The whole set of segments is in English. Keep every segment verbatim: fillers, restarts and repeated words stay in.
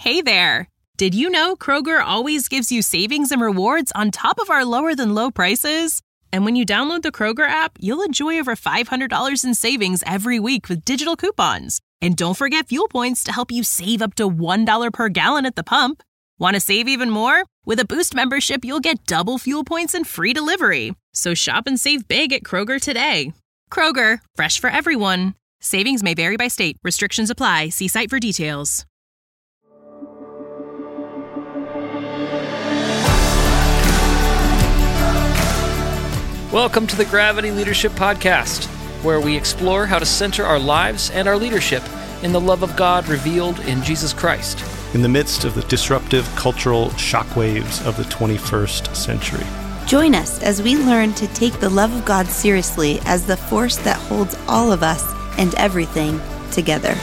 Hey there! Did you know Kroger always gives you savings and rewards on top of our lower-than-low prices? And when you download the Kroger app, you'll enjoy over five hundred dollars in savings every week with digital coupons. And don't forget fuel points to help you save up to one dollar per gallon at the pump. Want to save even more? With a Boost membership, you'll get double fuel points and free delivery. So shop and save big at Kroger today. Kroger, fresh for everyone. Savings may vary by state. Restrictions apply. See site for details. Welcome to the Gravity Leadership Podcast, where we explore how to center our lives and our leadership in the love of God revealed in Jesus Christ. In the midst of the disruptive cultural shockwaves of the twenty-first century. Join us as we learn to take the love of God seriously as the force that holds all of us and everything together.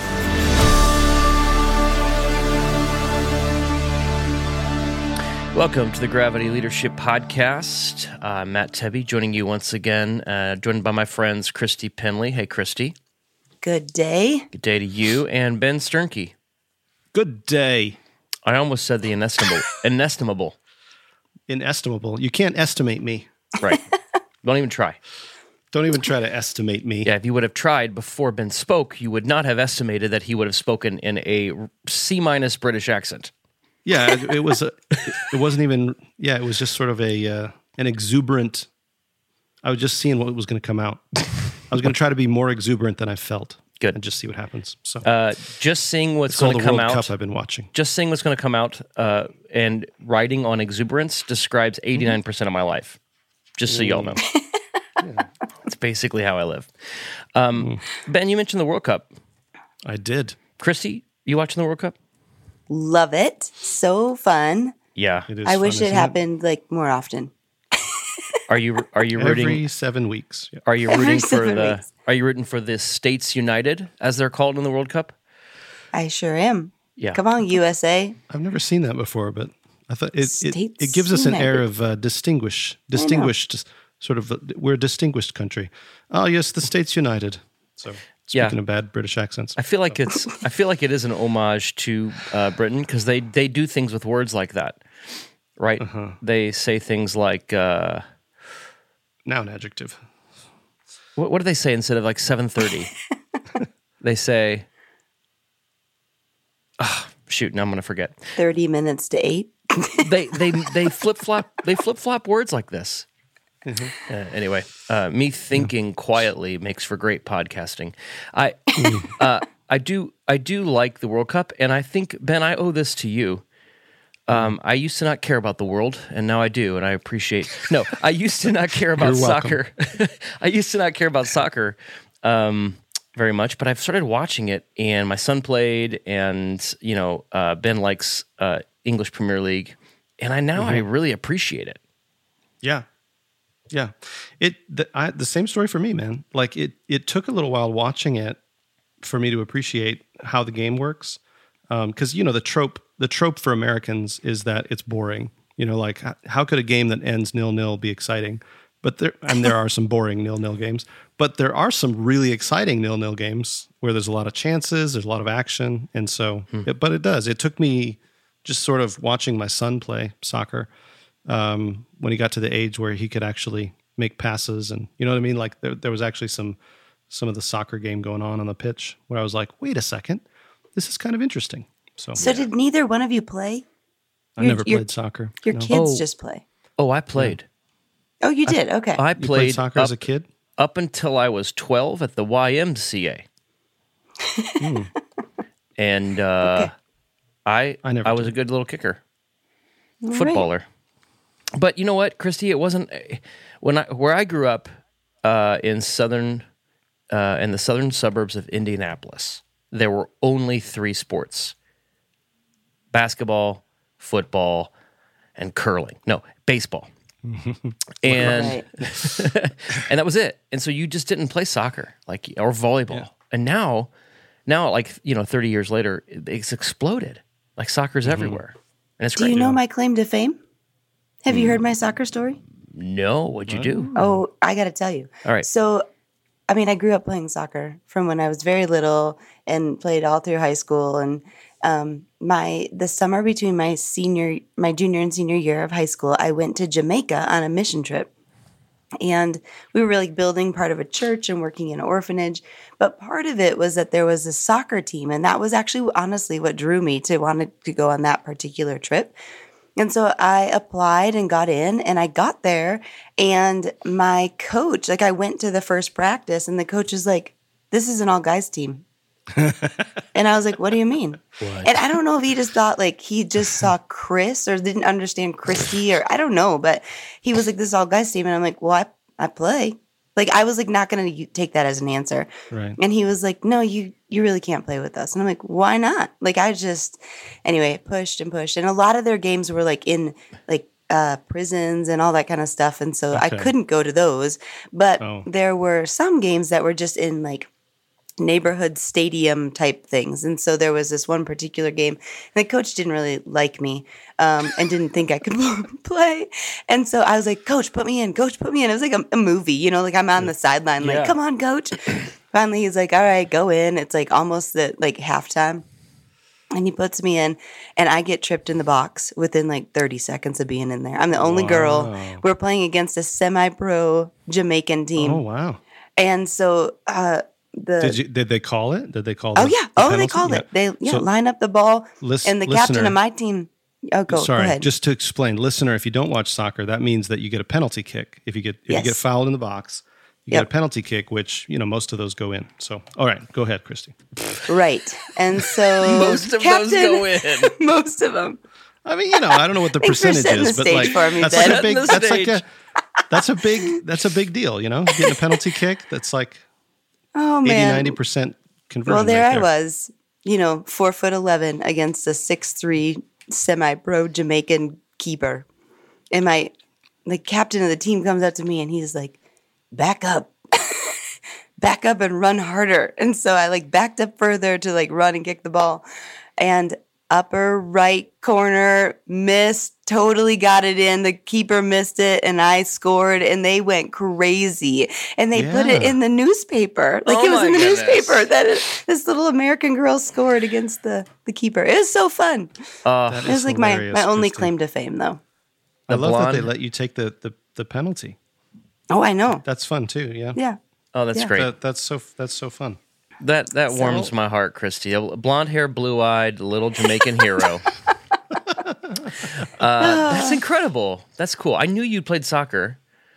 Welcome to the Gravity Leadership Podcast. I'm uh, Matt Tebby, joining you once again, uh, joined by my friends Christy Penley. Hey, Christy. Good day. Good day to you. And Ben Sternke. Good day. I almost said the inestimable. inestimable. Inestimable. You can't estimate me. Right. Don't even try. Don't even try to estimate me. Yeah, if you would have tried before Ben spoke, you would not have estimated that he would have spoken in a C-minus British accent. Yeah, it, it was. A, it wasn't even. Yeah, it was just sort of a uh, an exuberant. I was just seeing what was going to come out. I was going to try to be more exuberant than I felt. Good, and just see what happens. So, uh, just seeing what's going to come World out. Cup I've been watching. Just seeing what's going to come out, uh, and writing on exuberance describes eighty-nine percent of my life. Just so y'all know, yeah. That's basically how I live. Um, mm. Ben, you mentioned the World Cup. I did. Christy, you watching the World Cup? Love it. So fun. Yeah. It is I fun, wish it happened it? like more often. Are you are you rooting every seven weeks? Yeah. Are you Every rooting for the weeks. Are you rooting for the States United, as they're called in the World Cup? I sure am. Yeah. Come on, U S A. I've never seen that before, but I thought it it, States it gives us an United. air of uh, distinguish, distinguished, sort of. We're a distinguished country. Oh yes, the States United. So. Speaking Yeah. of bad British accents, I feel like it's. I feel like it is an homage to uh, Britain because they, they do things with words like that, right? Uh-huh. They say things like uh, noun adjective. What, what do they say instead of like seven thirty? They say, oh, shoot, now I'm gonna forget. Thirty minutes to eight. they they they flip flop. They flip flop words like this. Mm-hmm. Uh, anyway, uh, me thinking yeah. quietly makes for great podcasting. I, uh, I do, I do like the World Cup, and I think Ben, I owe this to you. Um, I used to not care about the world, and now I do, and I appreciate. No, I used to not care about soccer. I used to not care about soccer um, very much, but I've started watching it, and my son played, and you know, uh, Ben likes uh, English Premier League, and I now mm-hmm. I really appreciate it. Yeah. Yeah, it the, I, the same story for me, man. Like it, it took a little while watching it for me to appreciate how the game works, because um, you know the trope, the trope for Americans is that it's boring. You know, like how could a game that ends nil nil be exciting? But there, and there are some boring nil nil games, but there are some really exciting nil nil games where there's a lot of chances, there's a lot of action, and so. Hmm. It, but it does. It took me just sort of watching my son play soccer. Um, when he got to the age where he could actually make passes, and you know what I mean? Like there, there was actually some, some of the soccer game going on on the pitch where I was like, wait a second, this is kind of interesting. So, so yeah. did neither one of you play? I Your- never your- played soccer. Your no. kids Oh. just play. Oh, I played. Oh, you did? Okay. I You played, played soccer up, as a kid? up until I was twelve at the Y M C A. mm. And uh, Okay. I I never I was did. a good little kicker, All footballer. But you know what, Christy? It wasn't when I where I grew up uh, in southern uh, in the southern suburbs of Indianapolis. There were only three sports: basketball, football, and curling. No, baseball. and and that was it. And so you just didn't play soccer, like or volleyball. Yeah. And now, now like you know, thirty years later, it's exploded. Like soccer's Mm-hmm. everywhere, and it's Do great. you know my claim to fame? Have you heard my soccer story? No, what'd you do? Oh, I got to tell you. All right. So, I mean, I grew up playing soccer from when I was very little and played all through high school. And um, my the summer between my senior, my junior and senior year of high school, I went to Jamaica on a mission trip. And we were really building part of a church and working in an orphanage. But part of it was that there was a soccer team. And that was actually honestly what drew me to want to go on that particular trip. And so I applied and got in, and I got there, and my coach, like I went to the first practice, and the coach was like, "This is an all guys team." And I was like, "What do you mean?" What? And I don't know if he just thought like he just saw Chris or didn't understand Christy, or I don't know, but he was like, "This is all guys team." And I'm like, "Well, I, I play." Like I was like not going to take that as an answer. Right. And he was like, "No, you you really can't play with us." And I'm like, "Why not?" Like I just anyway, pushed and pushed. And a lot of their games were like in like uh, prisons and all that kind of stuff. And so okay. I couldn't go to those. But oh. there were some games that were just in like neighborhood stadium type things. And so there was this one particular game, and the coach didn't really like me um, and didn't think I could play. And so I was like, "Coach, put me in. Coach, put me in." It was like a, a movie, you know, like I'm on the sideline, yeah. like, "Come on, coach." Finally, he's like, "All right, go in." It's like almost the like halftime. And he puts me in, and I get tripped in the box within like thirty seconds of being in there. I'm the only wow. girl. We're playing against a semi-pro Jamaican team. Oh, wow. And so, uh, The, did you did they call it? Did they call? Oh the, yeah! The oh, penalty? they called yeah. it. They yeah so, line up the ball, listen, and the listener, captain of my team. Oh, go, sorry, go ahead. Just to explain, listener, if you don't watch soccer, that means that you get a penalty kick. If you get if yes. you get fouled in the box, you yep. get a penalty kick, which you know most of those go in. So, all right, go ahead, Christy. Right, and so most of captain, those go in. Most of them. I mean, you know, I don't know what the percentage is, the but like me, that's Ben. like a big. That's like a. That's a big. That's a big deal. You know, getting a penalty kick. That's like. Oh man, eighty, ninety percent conversion. Well, there right I there. was, you know, four foot eleven against a six three semi-pro Jamaican keeper, and my the captain of the team comes up to me and he's like, "Back up, back up, and run harder." And so I like backed up further to like run and kick the ball, and upper right corner missed. Totally got it in. The keeper missed it, and I scored, and they went crazy. And they yeah. put it in the newspaper. Like, oh it was in the goodness. newspaper that it, this little American girl scored against the, the keeper. It was so fun. Uh, it was like my, my only claim to fame, though. I love blonde. that they let you take the, the, the penalty. Oh, I know. That's fun, too, yeah. Yeah. Oh, that's yeah. great. That, that's so That's so fun. That that so, warms my heart, Christy. A blonde hair, blue eyed, little Jamaican hero. uh, that's incredible. That's cool. I knew you played soccer,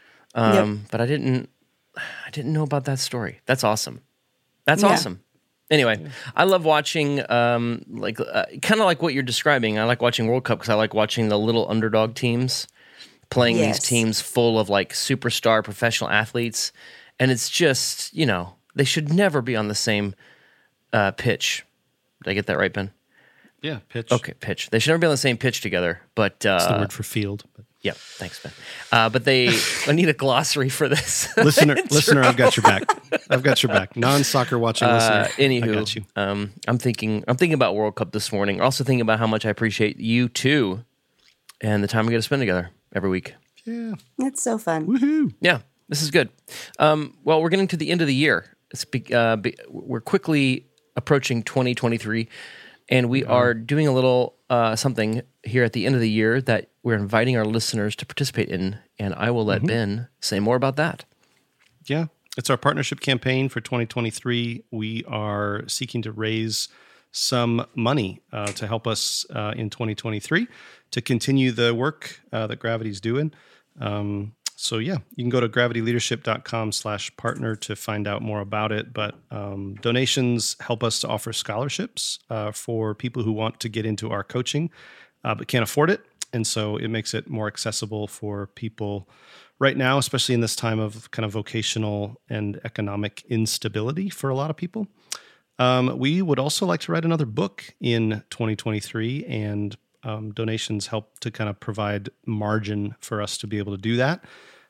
um, yep. but I didn't. I didn't know about that story. That's awesome. That's yeah. awesome. Anyway, yeah. I love watching, um, like uh, kind of like what you're describing. I like watching World Cup because I like watching the little underdog teams playing yes. these teams full of like superstar professional athletes, and it's just you know. They should never be on the same uh, pitch. Did I get that right, Ben? Yeah, pitch. Okay, pitch. They should never be on the same pitch together. But uh, that's the word for field. But. Yeah, thanks, Ben. Uh, but they, I need a glossary for this. listener, listener, I've got your back. I've got your back. Non-soccer watching uh, listener. Anywho, I got you. Um, I'm thinking. I'm thinking about World Cup this morning. Also thinking about how much I appreciate you too, and the time we get to spend together every week. Yeah, it's so fun. Woohoo! Yeah, this is good. Um, well, we're getting to the end of the year. It's be, uh, be, we're quickly approaching twenty twenty-three, and we are doing a little uh, something here at the end of the year that we're inviting our listeners to participate in, and I will let mm-hmm. Ben say more about that. Yeah, it's our partnership campaign for twenty twenty-three. We are seeking to raise some money uh, to help us uh, in twenty twenty-three to continue the work uh, that Gravity's doing. Um, So yeah, you can go to gravityleadership.com slash partner to find out more about it. But um, donations help us to offer scholarships uh, for people who want to get into our coaching uh, but can't afford it. And so it makes it more accessible for people right now, especially in this time of kind of vocational and economic instability for a lot of people. Um, we would also like to write another book in twenty twenty-three, and um, donations help to kind of provide margin for us to be able to do that.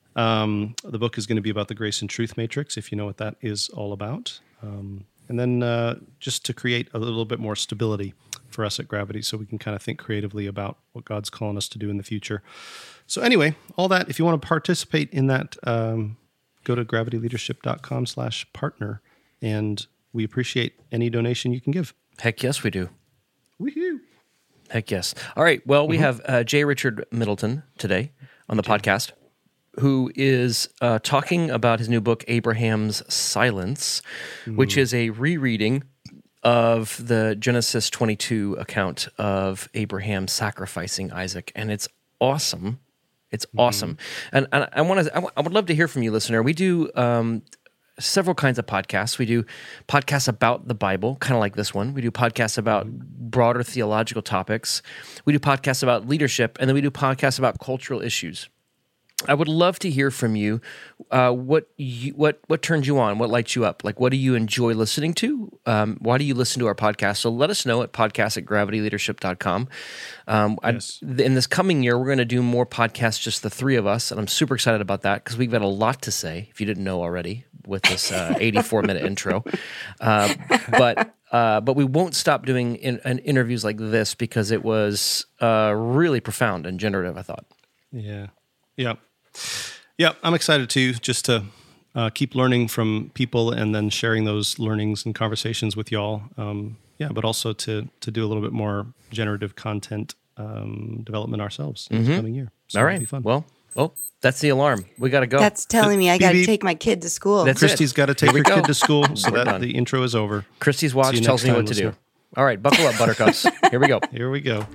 Um, the book is going to be about the Grace and Truth Matrix, if you know what that is all about. Um, and then uh, just to create a little bit more stability for us at Gravity so we can kind of think creatively about what God's calling us to do in the future. So anyway, all that, if you want to participate in that, um, go to gravityleadership.com slash partner, and we appreciate any donation you can give. Heck yes, we do. Woohoo! Heck yes. All right. Well, we mm-hmm. have uh, J. Richard Middleton today on the podcast, who is uh, talking about his new book, Abraham's Silence, mm. which is a rereading of the Genesis twenty-two account of Abraham sacrificing Isaac, and it's awesome. It's mm-hmm. awesome, and, and I want to. I, w- I would love to hear from you, listener. We do um, several kinds of podcasts. We do podcasts about the Bible, kind of like this one. We do podcasts about broader theological topics. We do podcasts about leadership, and then we do podcasts about cultural issues. I would love to hear from you. Uh, what you, what what turns you on? What lights you up? Like, what do you enjoy listening to? Um, why do you listen to our podcast? So let us know at podcast at gravity leadership dot com. Um, yes. In this coming year, we're going to do more podcasts, just the three of us, and I'm super excited about that because we've got a lot to say, if you didn't know already, with this uh, eighty-four minute intro. Uh, but uh, but we won't stop doing in, in interviews like this because it was uh, really profound and generative, I thought. Yeah. Yeah. Yeah, I'm excited too, just to uh, keep learning from people and then sharing those learnings and conversations with y'all. Um, yeah, but also to to do a little bit more generative content um, development ourselves mm-hmm. this coming year. So all right. It'll be fun. Well, oh, that's the alarm. We got to go. That's telling me I got to take my kid to school. That's Christy's got to take her go. kid to school, so that done. The intro is over. Christy's watch tells me what to listener. do. All right, buckle up, buttercups. Here we go. Here we go.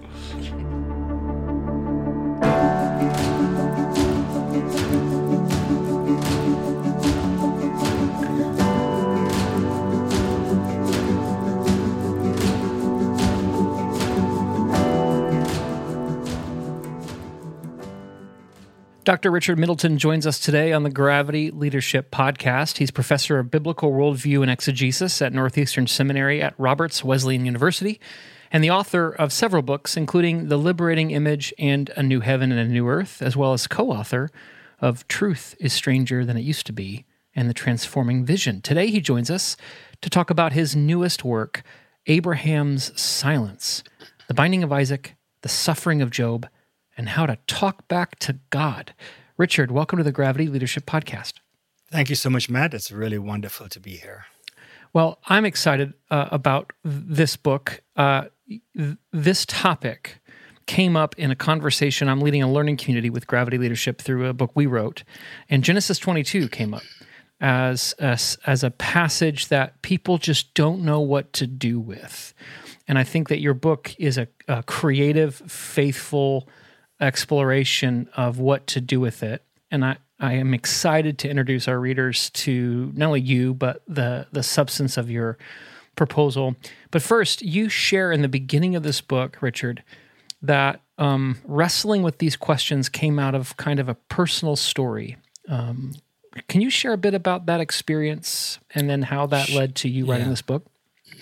Doctor Richard Middleton joins us today on the Gravity Leadership Podcast. He's professor of biblical worldview and exegesis at Northeastern Seminary at Roberts Wesleyan University, and the author of several books, including The Liberating Image and A New Heaven and a New Earth, as well as co-author of Truth is Stranger Than It Used to Be and The Transforming Vision. Today he joins us to talk about his newest work, Abraham's Silence, the binding of Isaac, the suffering of Job, and how to talk back to God. Richard, welcome to the Gravity Leadership Podcast. Thank you so much, Matt. It's really wonderful to be here. Well, I'm excited uh, about this book. Uh, th- this topic came up in a conversation. I'm leading a learning community with Gravity Leadership through a book we wrote, and Genesis twenty-two came up as a, as a passage that people just don't know what to do with. And I think that your book is a, a creative, faithful exploration of what to do with it. And I, I am excited to introduce our readers to not only you, but the, the substance of your proposal. But first, you share in the beginning of this book, Richard, that um, wrestling with these questions came out of kind of a personal story. Um, can you share a bit about that experience and then how that led to you writing yeah. this book?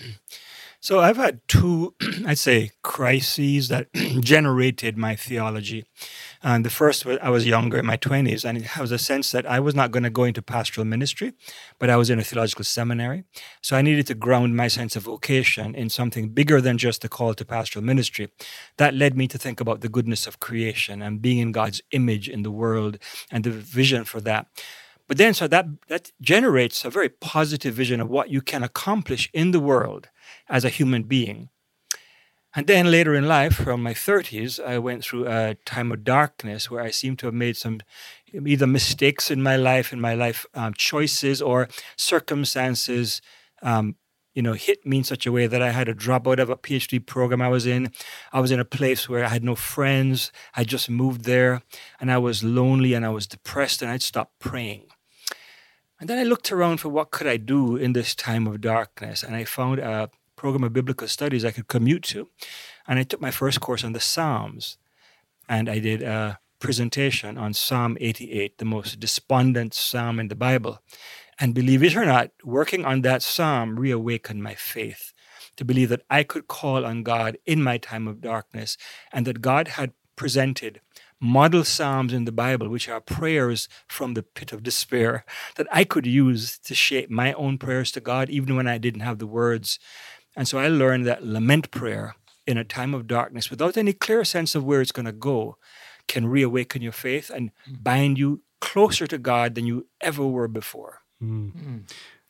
So I've had two, I'd say, crises that generated my theology. And the first was I was younger, in my twenties, and it was a sense that I was not going to go into pastoral ministry, but I was in a theological seminary. So I needed to ground my sense of vocation in something bigger than just the call to pastoral ministry. That led me to think about the goodness of creation and being in God's image in the world and the vision for that. But then, so that, that generates a very positive vision of what you can accomplish in the world as a human being. And then later in life, from my thirties, I went through a time of darkness where I seem to have made some either mistakes in my life, in my life um, choices, or circumstances, um, you know, hit me in such a way that I had to drop out of a PhD program I was in. I was in a place where I had no friends. I just moved there, and I was lonely, and I was depressed, and I'd stopped praying. And then I looked around for what could I do in this time of darkness, and I found a program of biblical studies I could commute to. And I took my first course on the Psalms, and I did a presentation on Psalm eighty-eight, the most despondent psalm in the Bible. And believe it or not, working on that psalm reawakened my faith to believe that I could call on God in my time of darkness, and that God had presented model psalms in the Bible, which are prayers from the pit of despair, that I could use to shape my own prayers to God, even when I didn't have the words. And so I learned that lament prayer in a time of darkness, without any clear sense of where it's going to go, can reawaken your faith and bind you closer to God than you ever were before. Mm. Mm.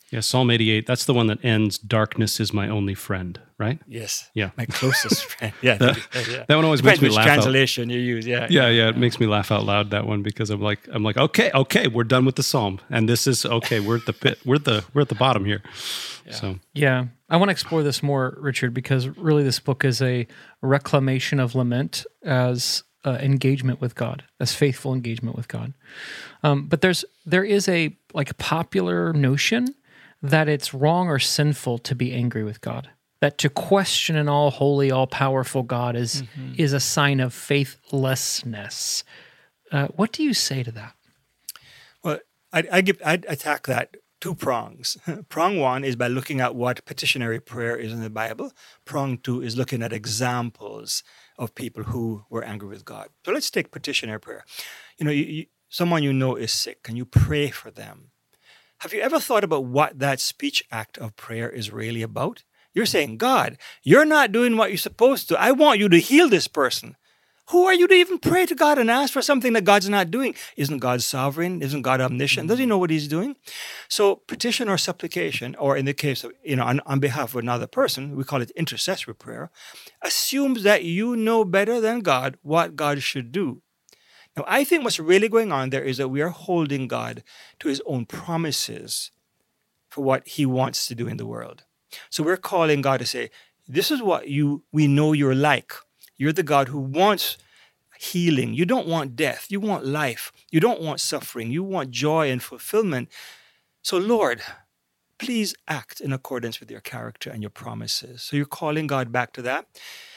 Yeah, Psalm eighty-eight, that's the one that ends, darkness is my only friend, right? Yes. Yeah. My closest friend. Yeah. That, yeah. that one always Depends makes me which laugh translation out. you use. Yeah. Yeah, yeah, it makes me laugh out loud, that one, because I'm like, I'm like, okay, okay, we're done with the Psalm. And this is, okay, we're at the pit, we're at the, we're at the bottom here. Yeah. So, Yeah. I want to explore this more, Richard, because really this book is a reclamation of lament as uh, engagement with God, as faithful engagement with God. Um, but there's, there is a like popular notion that it's wrong or sinful to be angry with God. That to question an all-holy, all-powerful God is mm-hmm. is a sign of faithlessness. Uh, what do you say to that? Well, I, I give I attack that two prongs. Prong one is by looking at what petitionary prayer is in the Bible. Prong two is looking at examples of people who were angry with God. So let's take petitionary prayer. You know, you, you, someone you know is sick, and you pray for them. Have you ever thought about what that speech act of prayer is really about? You're saying, God, you're not doing what you're supposed to. I want you to heal this person. Who are you to even pray to God and ask for something that God's not doing? Isn't God sovereign? Isn't God omniscient? Does he know what he's doing? So petition or supplication, or in the case of, you know, on, on behalf of another person, we call it intercessory prayer, assumes that you know better than God what God should do. Now, I think what's really going on there is that we are holding God to his own promises for what he wants to do in the world. So we're calling God to say, this is what you we know you're like. You're the God who wants healing. You don't want death. You want life. You don't want suffering. You want joy and fulfillment. So, Lord, please act in accordance with your character and your promises. So you're calling God back to that.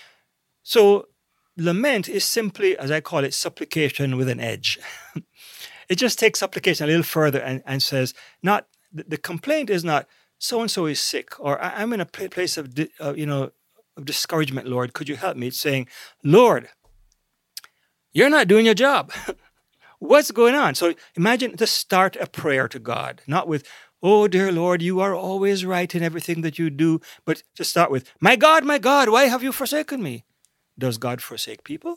So lament is simply, as I call it, supplication with an edge. It just takes supplication a little further and, and says, not the, the complaint is not, so-and-so is sick, or I'm in a place of, uh, you know, of discouragement, Lord, could you help me? It's saying, Lord, you're not doing your job. What's going on? So imagine to start a prayer to God, not with, oh, dear Lord, you are always right in everything that you do, but to start with, my God, my God, why have you forsaken me? Does God forsake people?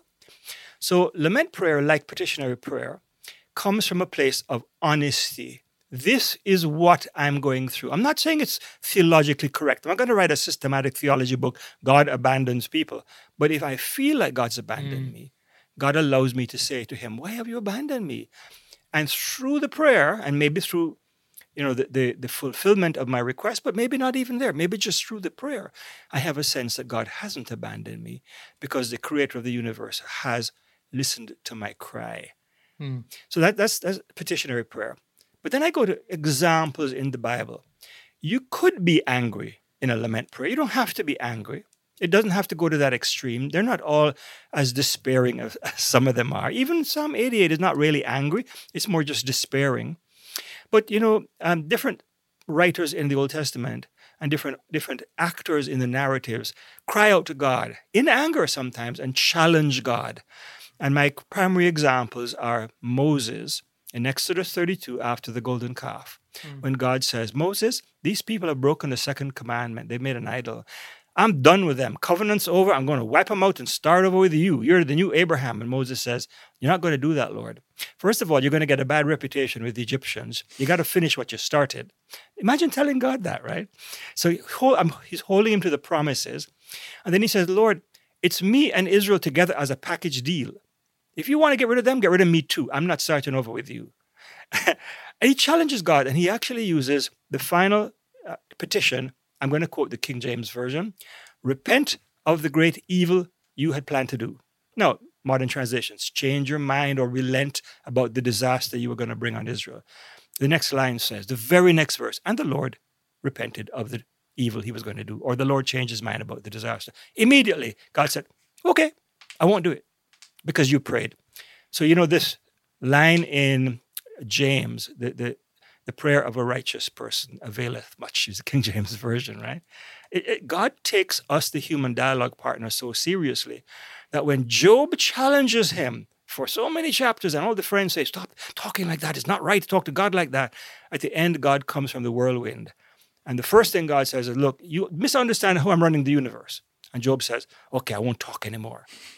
So lament prayer, like petitionary prayer, comes from a place of honesty. This is what I'm going through. I'm not saying it's theologically correct. I'm not going to write a systematic theology book, God abandons people. But if I feel like God's abandoned mm. me, God allows me to say to him, why have you abandoned me? And through the prayer, and maybe through you know, the, the, the fulfillment of my request, but maybe not even there, maybe just through the prayer, I have a sense that God hasn't abandoned me because the creator of the universe has listened to my cry. Mm. So that, that's, that's petitionary prayer. But then I go to examples in the Bible. You could be angry in a lament prayer. You don't have to be angry. It doesn't have to go to that extreme. They're not all as despairing as, as some of them are. Even Psalm eighty-eight is not really angry. It's more just despairing. But, you know, um, different writers in the Old Testament and different, different actors in the narratives cry out to God in anger sometimes and challenge God. And my primary examples are Moses in Exodus thirty-two after the golden calf, mm. when God says, Moses, these people have broken the second commandment. They've made an idol. I'm done with them. Covenant's over. I'm going to wipe them out and start over with you. You're the new Abraham. And Moses says, you're not going to do that, Lord. First of all, you're going to get a bad reputation with the Egyptians. You got to finish what you started. Imagine telling God that, right? So he's holding him to the promises. And then he says, Lord, it's me and Israel together as a package deal. If you want to get rid of them, get rid of me too. I'm not starting over with you. And he challenges God, and he actually uses the final uh, petition. I'm going to quote the King James Version. Repent of the great evil you had planned to do. Now, modern translations, change your mind or relent about the disaster you were going to bring on Israel. The next line says, the very next verse, and the Lord repented of the evil he was going to do, or the Lord changed his mind about the disaster. Immediately, God said, okay, I won't do it because you prayed. So, you know, this line in James, the, the The prayer of a righteous person availeth much, is the King James Version, right? It, it, God takes us, the human dialogue partner, so seriously that when Job challenges him for so many chapters and all the friends say, stop talking like that. It's not right to talk to God like that. At the end, God comes from the whirlwind. And the first thing God says is, look, you misunderstand how I'm running the universe. And Job says, okay, I won't talk anymore.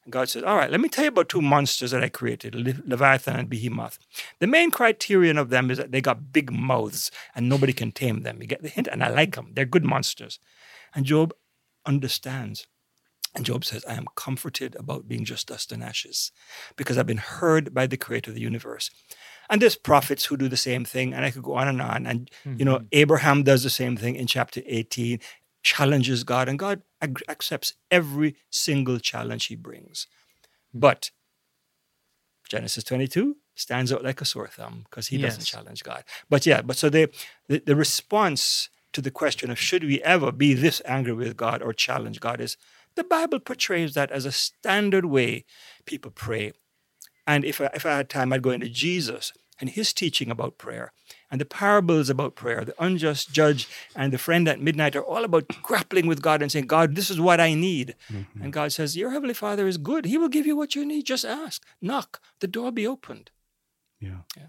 And God says, all right, let me tell you about two monsters that I created, Le- Leviathan and Behemoth. The main criterion of them is that they got big mouths and nobody can tame them. You get the hint? And I like them. They're good monsters. And Job understands. And Job says, I am comforted about being just dust and ashes because I've been heard by the creator of the universe. And there's prophets who do the same thing, and I could go on and on. And, mm-hmm. you know, Abraham does the same thing in chapter eighteen, challenges God, and God ag- accepts every single challenge he brings. Mm-hmm. But Genesis twenty-two stands out like a sore thumb because he yes. doesn't challenge God. But yeah, but so they, the, the response to the question of should we ever be this angry with God or challenge God is the Bible portrays that as a standard way people pray. And if I, if I had time, I'd go into Jesus and his teaching about prayer. And the parables about prayer, the unjust judge and the friend at midnight are all about grappling with God and saying, God, this is what I need. Mm-hmm. And God says, your Heavenly Father is good. He will give you what you need. Just ask. Knock. The door will be opened. Yeah. yeah.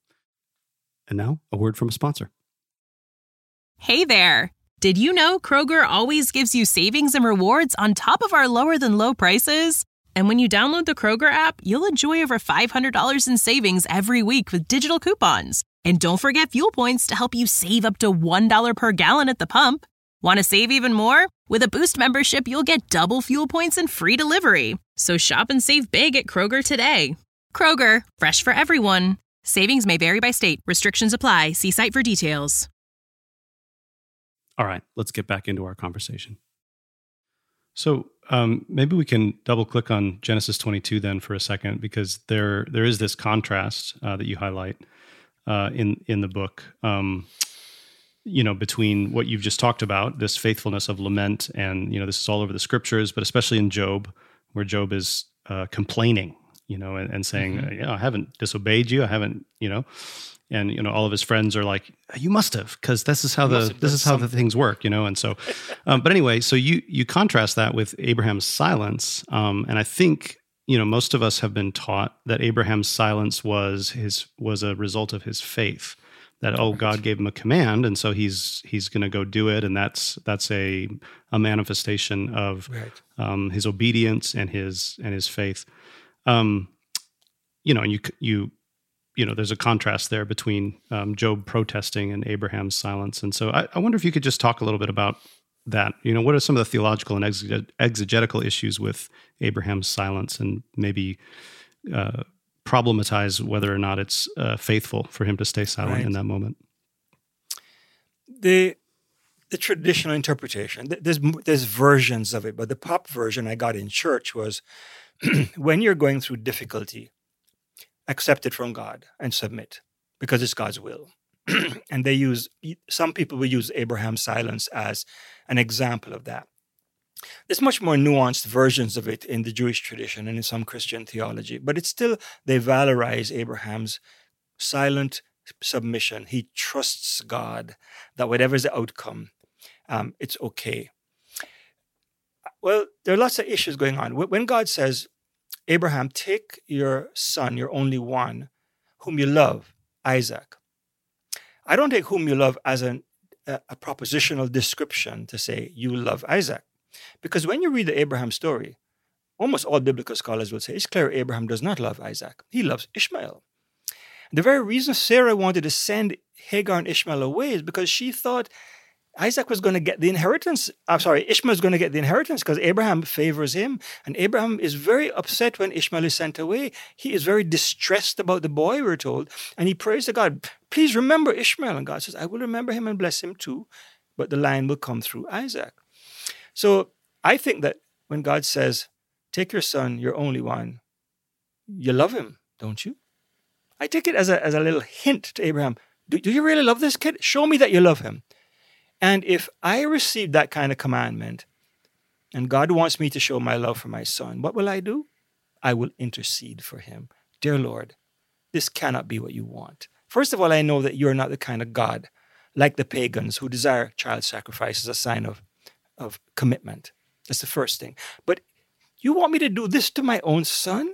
And now, a word from a sponsor. Hey there. Did you know Kroger always gives you savings and rewards on top of our lower than low prices? And when you download the Kroger app, you'll enjoy over five hundred dollars in savings every week with digital coupons. And don't forget fuel points to help you save up to one dollar per gallon at the pump. Want to save even more? With a Boost membership, you'll get double fuel points and free delivery. So shop and save big at Kroger today. Kroger, fresh for everyone. Savings may vary by state. Restrictions apply. See site for details. All right, let's get back into our conversation. So um, maybe we can double click on Genesis twenty-two then for a second, because there there is this contrast uh, that you highlight uh, in in the book, um, you know, between what you've just talked about, this faithfulness of lament, and you know, this is all over the scriptures, but especially in Job, where Job is uh, complaining, you know, and, and saying, mm-hmm. yeah, I haven't disobeyed you, I haven't, you know. And you know, all of his friends are like, "You must have, because this is how the this is how something. the things work," you know. And so, um, but anyway, so you you contrast that with Abraham's silence, um, and I think you know most of us have been taught that Abraham's silence was his was a result of his faith. That oh, right. God gave him a command, and so he's he's going to go do it, and that's that's a a manifestation of right. um, his obedience and his and his faith. Um, you know, and you you. You know, there's a contrast there between um, Job protesting and Abraham's silence. And so I, I wonder if you could just talk a little bit about that. You know, what are some of the theological and exeg- exegetical issues with Abraham's silence, and maybe uh, problematize whether or not it's uh, faithful for him to stay silent right. in that moment? The the traditional interpretation, there's, there's versions of it, but the pop version I got in church was when you're going through difficulty, accept it from God and submit, because it's God's will. And they use, some people will use Abraham's silence as an example of that. There's much more nuanced versions of it in the Jewish tradition and in some Christian theology, but it's still, they valorize Abraham's silent submission. He trusts God that whatever is the outcome, um, it's okay. Well, there are lots of issues going on. When God says, Abraham, take your son, your only one, whom you love, Isaac. I don't take whom you love as an, a, a propositional description to say you love Isaac. Because when you read the Abraham story, almost all biblical scholars will say it's clear Abraham does not love Isaac. He loves Ishmael. The very reason Sarah wanted to send Hagar and Ishmael away is because she thought Isaac was going to get the inheritance. I'm sorry, Ishmael is going to get the inheritance because Abraham favors him. And Abraham is very upset when Ishmael is sent away. He is very distressed about the boy, we're told. And he prays to God, please remember Ishmael. And God says, I will remember him and bless him too. But the line will come through Isaac. So I think that when God says, take your son, your only one, you love him, don't you? I take it as a, as a little hint to Abraham. Do, do you really love this kid? Show me that you love him. And if I receive that kind of commandment, and God wants me to show my love for my son, what will I do? I will intercede for him. Dear Lord, this cannot be what you want. First of all, I know that you're not the kind of God like the pagans who desire child sacrifice as a sign of, of commitment. That's the first thing. But you want me to do this to my own son?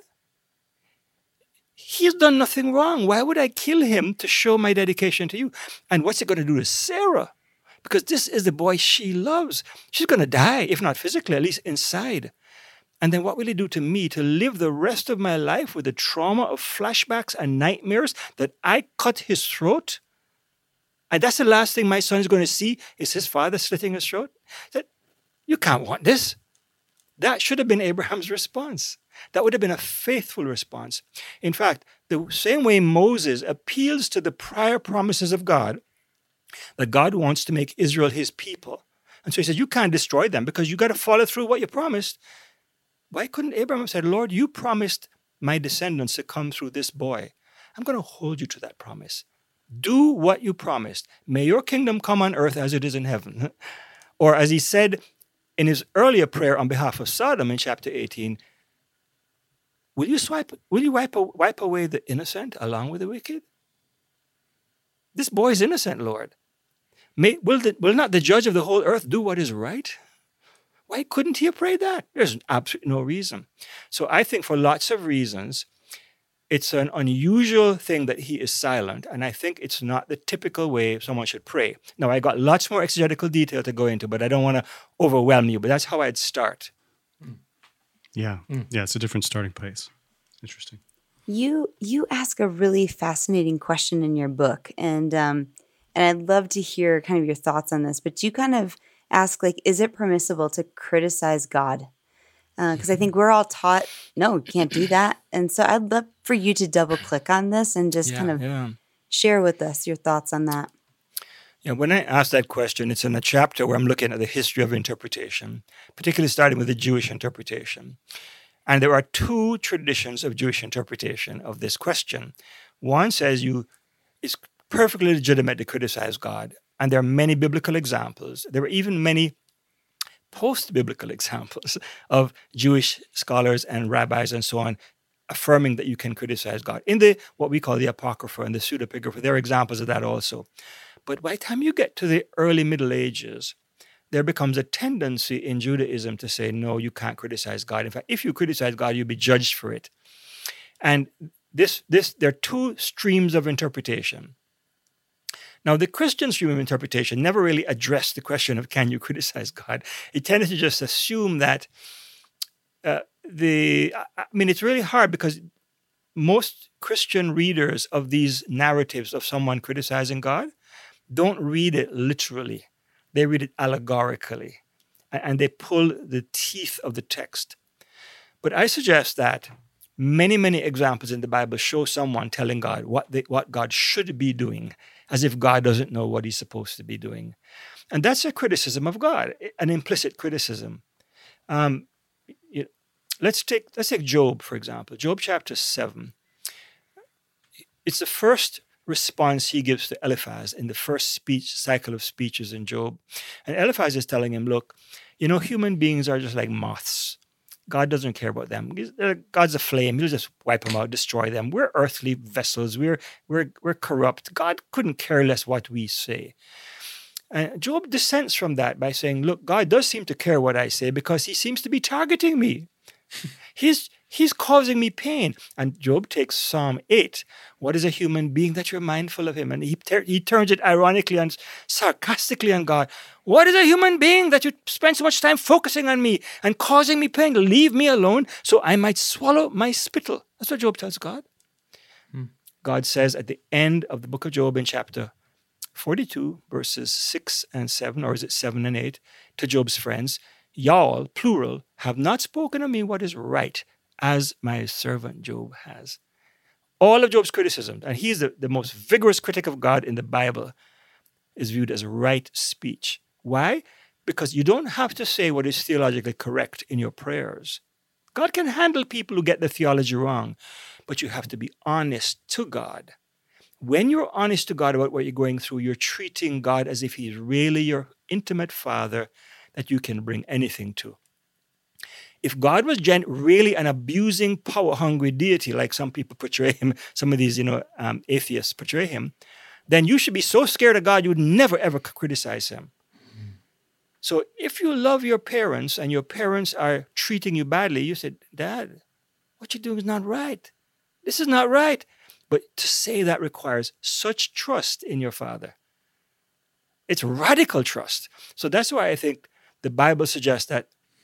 He's done nothing wrong. Why would I kill him to show my dedication to you? And what's it going to do to Sarah? Because this is the boy she loves. She's going to die, if not physically, at least inside. And then what will he do to me to live the rest of my life with the trauma of flashbacks and nightmares that I cut his throat? And that's the last thing my son is going to see, is his father slitting his throat? That you can't want this. That should have been Abraham's response. That would have been a faithful response. In fact, the same way Moses appeals to the prior promises of God, that God wants to make Israel his people. And so he says, you can't destroy them because you got to follow through what you promised. Why couldn't Abraham have said, Lord, you promised my descendants to come through this boy. I'm going to hold you to that promise. Do what you promised. May your kingdom come on earth as it is in heaven. Or as he said in his earlier prayer on behalf of Sodom in chapter eighteen, will you swipe, will you wipe, wipe away the innocent along with the wicked? This boy is innocent, Lord. May, will, the, will not the judge of the whole earth do what is right? Why couldn't he have prayed that? There's absolutely no reason. So I think for lots of reasons, it's an unusual thing that he is silent, and I think it's not the typical way someone should pray. Now, I got lots more exegetical detail to go into, but I don't want to overwhelm you, but that's how I'd start. Yeah. Mm. Yeah, it's a different starting place. Interesting. You you ask a really fascinating question in your book, and um, and I'd love to hear kind of your thoughts on this, but you kind of ask, like, is it permissible to criticize God? Because uh, I think we're all taught, no, you can't do that. And so I'd love for you to double click on this and just yeah, kind of yeah. share with us your thoughts on that. Yeah, when I ask that question, it's in a chapter where I'm looking at the history of interpretation, particularly starting with the Jewish interpretation. And there are two traditions of Jewish interpretation of this question. One says you it's perfectly legitimate to criticize God. And there are many biblical examples. There are even many post-biblical examples of Jewish scholars and rabbis and so on affirming that you can criticize God. In the what we call the Apocrypha and the Pseudepigrapha, there are examples of that also. But by the time you get to the early Middle Ages, there becomes a tendency in Judaism to say, no, you can't criticize God. In fact, if you criticize God, you'll be judged for it. And this, this, there are two streams of interpretation. Now, the Christian stream of interpretation never really addressed the question of can you criticize God. It tended to just assume that uh, the, I mean, it's really hard because most Christian readers of these narratives of someone criticizing God don't read it literally. They read it allegorically, and they pull the teeth of the text. But I suggest that many, many examples in the Bible show someone telling God what they, what God should be doing, as if God doesn't know what he's supposed to be doing. And that's a criticism of God, an implicit criticism. Um, you, let's take let's take Job, for example. Job chapter seven. It's the first response he gives to Eliphaz in the first speech cycle of speeches in Job. And Eliphaz is telling him, look, you know, human beings are just like moths. God doesn't care about them. God's a flame. He'll just wipe them out, destroy them. We're earthly vessels. We're, we're, we're corrupt. God couldn't care less what we say. And Job dissents from that by saying, look, God does seem to care what I say because he seems to be targeting me. He's He's causing me pain. And Job takes Psalm eight. What is a human being that you're mindful of him? And he, ter- he turns it ironically and sarcastically on God. What is a human being that you spend so much time focusing on me and causing me pain? Leave me alone so I might swallow my spittle. That's what Job tells God. Hmm. God says at the end of the book of Job in chapter forty-two, verses six and seven, or is it seven and eight, to Job's friends, y'all, plural, have not spoken of me what is right, as my servant Job has. All of Job's criticism, and he's the, the most vigorous critic of God in the Bible, is viewed as right speech. Why? Because you don't have to say what is theologically correct in your prayers. God can handle people who get the theology wrong, but you have to be honest to God. When you're honest to God about what you're going through, you're treating God as if he's really your intimate father that you can bring anything to. If God was gen- really an abusing, power-hungry deity, like some people portray him, some of these, you know, um, atheists portray him, then you should be so scared of God you would never, ever criticize him. Mm-hmm. So if you love your parents and your parents are treating you badly, you said, Dad, what you're doing is not right. This is not right. But to say that requires such trust in your father. It's radical trust. So that's why I think the Bible suggests that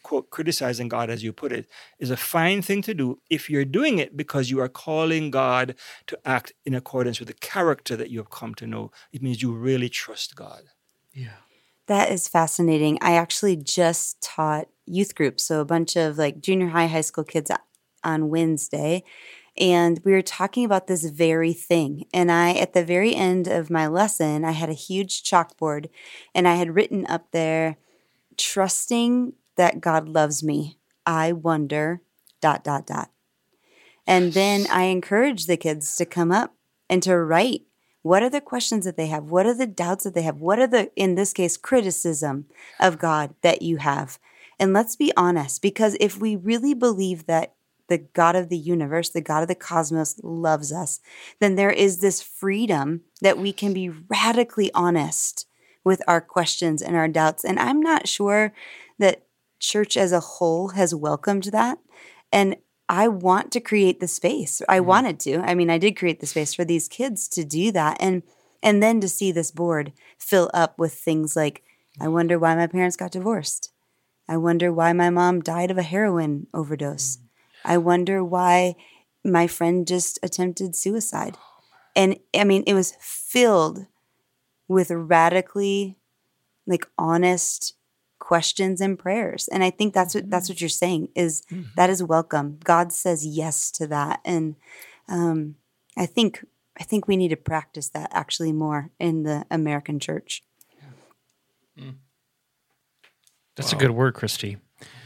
quote, criticizing God, as you put it, is a fine thing to do if you're doing it because you are calling God to act in accordance with the character that you have come to know. It means you really trust God. Yeah. That is fascinating. I actually just taught youth groups, so a bunch of like junior high, high school kids on Wednesday, and we were talking about this very thing. And I, at the very end of my lesson, I had a huge chalkboard, and I had written up there, trusting that God loves me. I wonder, dot, dot, dot. And then I encouraged the kids to come up and to write. What are the questions that they have? What are the doubts that they have? What are the, in this case, criticism of God that you have? And let's be honest, because if we really believe that the God of the universe, the God of the cosmos loves us, then there is this freedom that we can be radically honest with our questions and our doubts. And I'm not sure that church as a whole has welcomed that. And I want to create the space. I mm-hmm. wanted to. I mean, I did create the space for these kids to do that. And and then to see this board fill up with things like, I wonder why my parents got divorced. I wonder why my mom died of a heroin overdose. Mm-hmm. I wonder why my friend just attempted suicide. And I mean, it was filled with radically like honest questions and prayers. And I think that's what that's what you're saying is mm-hmm. that is welcome. God says yes to that. And um, I think I think we need to practice that actually more in the American church. Yeah. Mm. That's wow. a good word, Christy.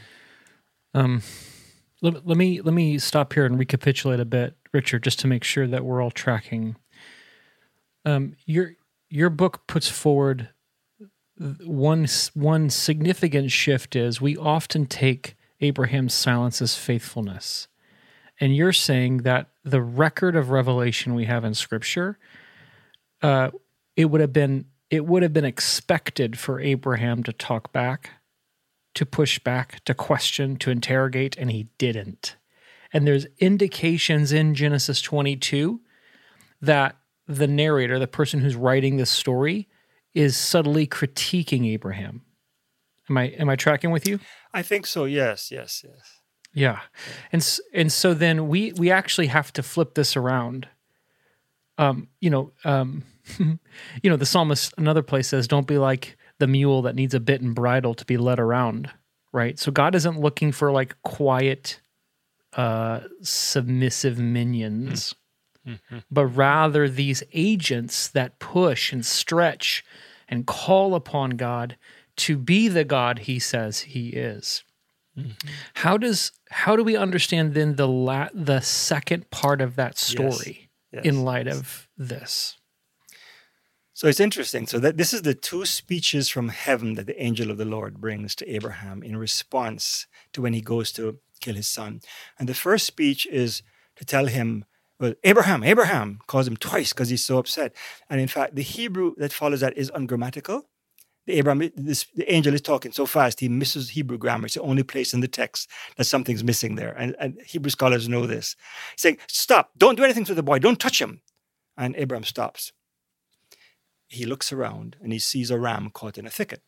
Um, let, let me let me stop here and recapitulate a bit, Richard, just to make sure that we're all tracking. Um, your your book puts forward One one significant shift is we often take Abraham's silence as faithfulness. And you're saying that the record of revelation we have in Scripture, uh, it would have been it would have been expected for Abraham to talk back, to push back, to question, to interrogate, and he didn't. And there's indications in Genesis twenty-two that the narrator, the person who's writing this story, is subtly critiquing Abraham. Am I am I tracking with you? I think so. Yes, yes, yes. Yeah, and and so then we we actually have to flip this around. Um, you know, um, you know, the psalmist another place says, "Don't be like the mule that needs a bit and bridle to be led around." Right. So God isn't looking for like quiet, uh, submissive minions. Mm-hmm. But rather these agents that push and stretch and call upon God to be the God he says he is. Mm-hmm. How does how do we understand then the la- the second part of that story yes. Yes. in light yes. of this? So it's interesting. So that this is the two speeches from heaven that the angel of the Lord brings to Abraham in response to when he goes to kill his son. And the first speech is to tell him, well, Abraham, Abraham, calls him twice because he's so upset. And in fact, the Hebrew that follows that is ungrammatical. The Abraham, this, the angel is talking so fast, he misses Hebrew grammar. It's the only place in the text that something's missing there. And, and Hebrew scholars know this. He's saying, stop, don't do anything to the boy, don't touch him. And Abraham stops. He looks around and he sees a ram caught in a thicket.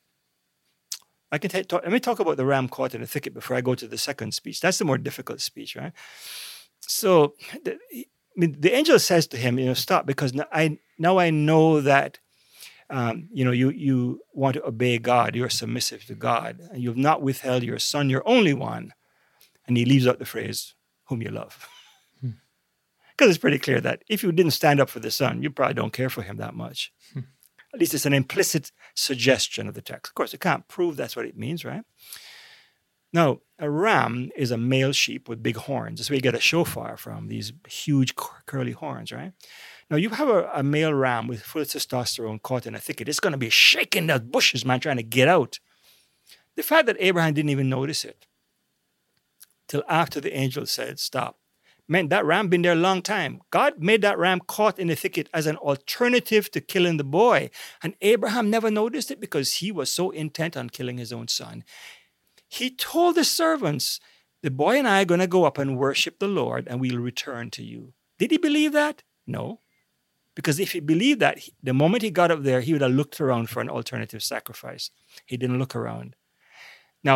I can t- talk, let me talk about the ram caught in a thicket before I go to the second speech. That's the more difficult speech, right? So the, I mean, the angel says to him, you know, stop, because now I, now I know that, um, you know, you, you want to obey God. You're submissive to God. And you have not withheld your son, your only one. And he leaves out the phrase, whom you love. Because hmm. it's pretty clear that if you didn't stand up for the son, you probably don't care for him that much. Hmm. At least it's an implicit suggestion of the text. Of course, you can't prove that's what it means, right? Now, a ram is a male sheep with big horns. That's where you get a shofar from, these huge curly horns, right? Now, you have a, a male ram with full testosterone caught in a thicket. It's going to be shaking those bushes, man, trying to get out. The fact that Abraham didn't even notice it till after the angel said, stop, meant that ram been there a long time. God made that ram caught in the thicket as an alternative to killing the boy. And Abraham never noticed it because he was so intent on killing his own son. He told the servants, the boy and I are going to go up and worship the Lord and we'll return to you. Did he believe that? No. Because if he believed that, the moment he got up there, he would have looked around for an alternative sacrifice. He didn't look around. Now,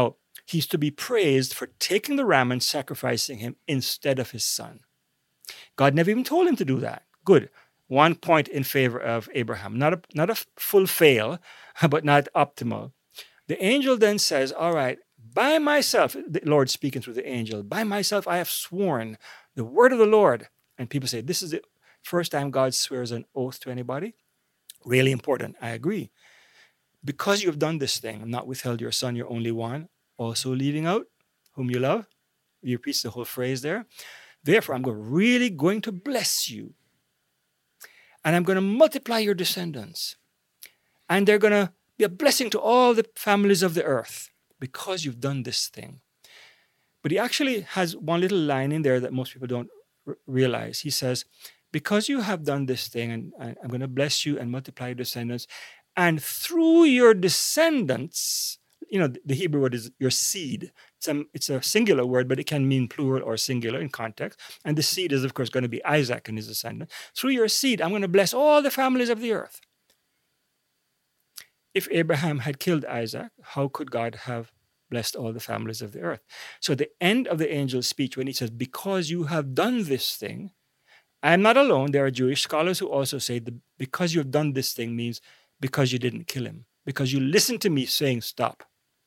he's to be praised for taking the ram and sacrificing him instead of his son. God never even told him to do that. Good. One point in favor of Abraham. Not a, not a full fail, but not optimal. The angel then says, all right, by myself, the Lord speaking through the angel, by myself I have sworn the word of the Lord. And people say, this is the first time God swears an oath to anybody. Really important. I agree. Because you have done this thing and not withheld your son, your only one, also leaving out whom you love. You repeat the whole phrase there. Therefore, I'm really going to bless you. And I'm going to multiply your descendants. And they're going to be a blessing to all the families of the earth because you've done this thing. But he actually has one little line in there that most people don't r- realize. He says, because you have done this thing, and, and I'm going to bless you and multiply your descendants, and through your descendants, you know, the Hebrew word is your seed. It's a, it's a singular word, but it can mean plural or singular in context. And the seed is, of course, going to be Isaac and his descendant. Through your seed, I'm going to bless all the families of the earth. If Abraham had killed Isaac, how could God have blessed all the families of the earth? So the end of the angel's speech, when he says, because you have done this thing, I'm not alone. There are Jewish scholars who also say that because you have done this thing means because you didn't kill him, because you listened to me saying stop.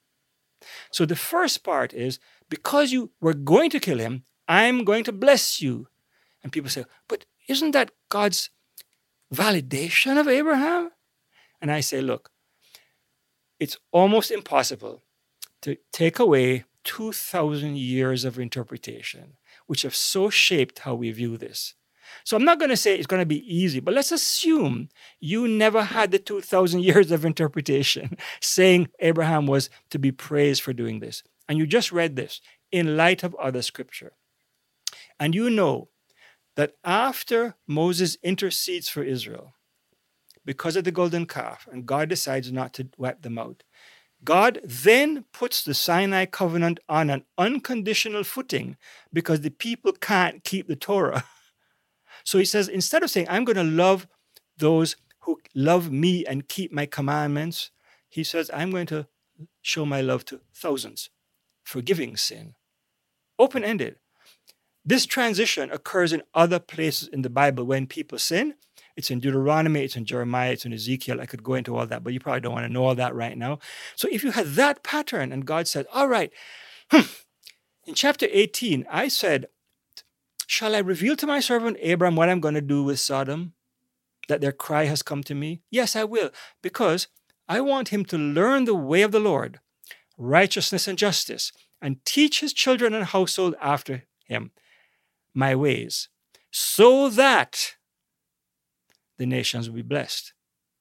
So the first part is, because you were going to kill him, I'm going to bless you. And people say, but isn't that God's validation of Abraham? And I say, look, it's almost impossible to take away two thousand years of interpretation, which have so shaped how we view this. So I'm not going to say it's going to be easy, but let's assume you never had the two thousand years of interpretation saying Abraham was to be praised for doing this. And you just read this in light of other scripture. And you know that after Moses intercedes for Israel because of the golden calf, and God decides not to wipe them out, God then puts the Sinai covenant on an unconditional footing because the people can't keep the Torah. So he says, instead of saying, I'm going to love those who love me and keep my commandments, he says, I'm going to show my love to thousands, forgiving sin. Open-ended. This transition occurs in other places in the Bible when people sin. It's in Deuteronomy, it's in Jeremiah, it's in Ezekiel. I could go into all that, but you probably don't want to know all that right now. So if you had that pattern and God said, all right, in chapter eighteen, I said, shall I reveal to my servant Abraham what I'm going to do with Sodom, that their cry has come to me? Yes, I will, because I want him to learn the way of the Lord, righteousness and justice, and teach his children and household after him my ways, so that the nations will be blessed.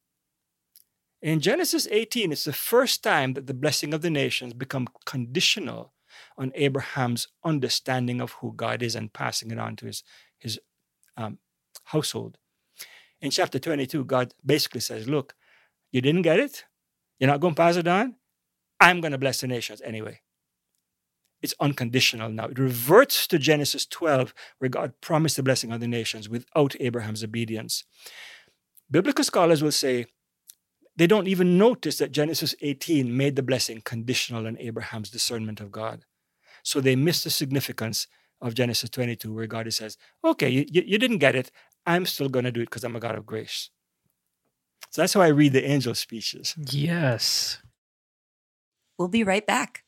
In Genesis eighteen, it's the first time that the blessing of the nations become conditional on Abraham's understanding of who God is and passing it on to his, his um, household. In chapter twenty-two, God basically says, look, you didn't get it? You're not going to pass it on? I'm going to bless the nations anyway. It's unconditional now. It reverts to Genesis twelve, where God promised the blessing of the nations without Abraham's obedience. Biblical scholars will say they don't even notice that Genesis eighteen made the blessing conditional on Abraham's discernment of God. So they miss the significance of Genesis twenty-two, where God says, okay, you, you didn't get it. I'm still going to do it because I'm a God of grace. So that's how I read the angel speeches. Yes. We'll be right back.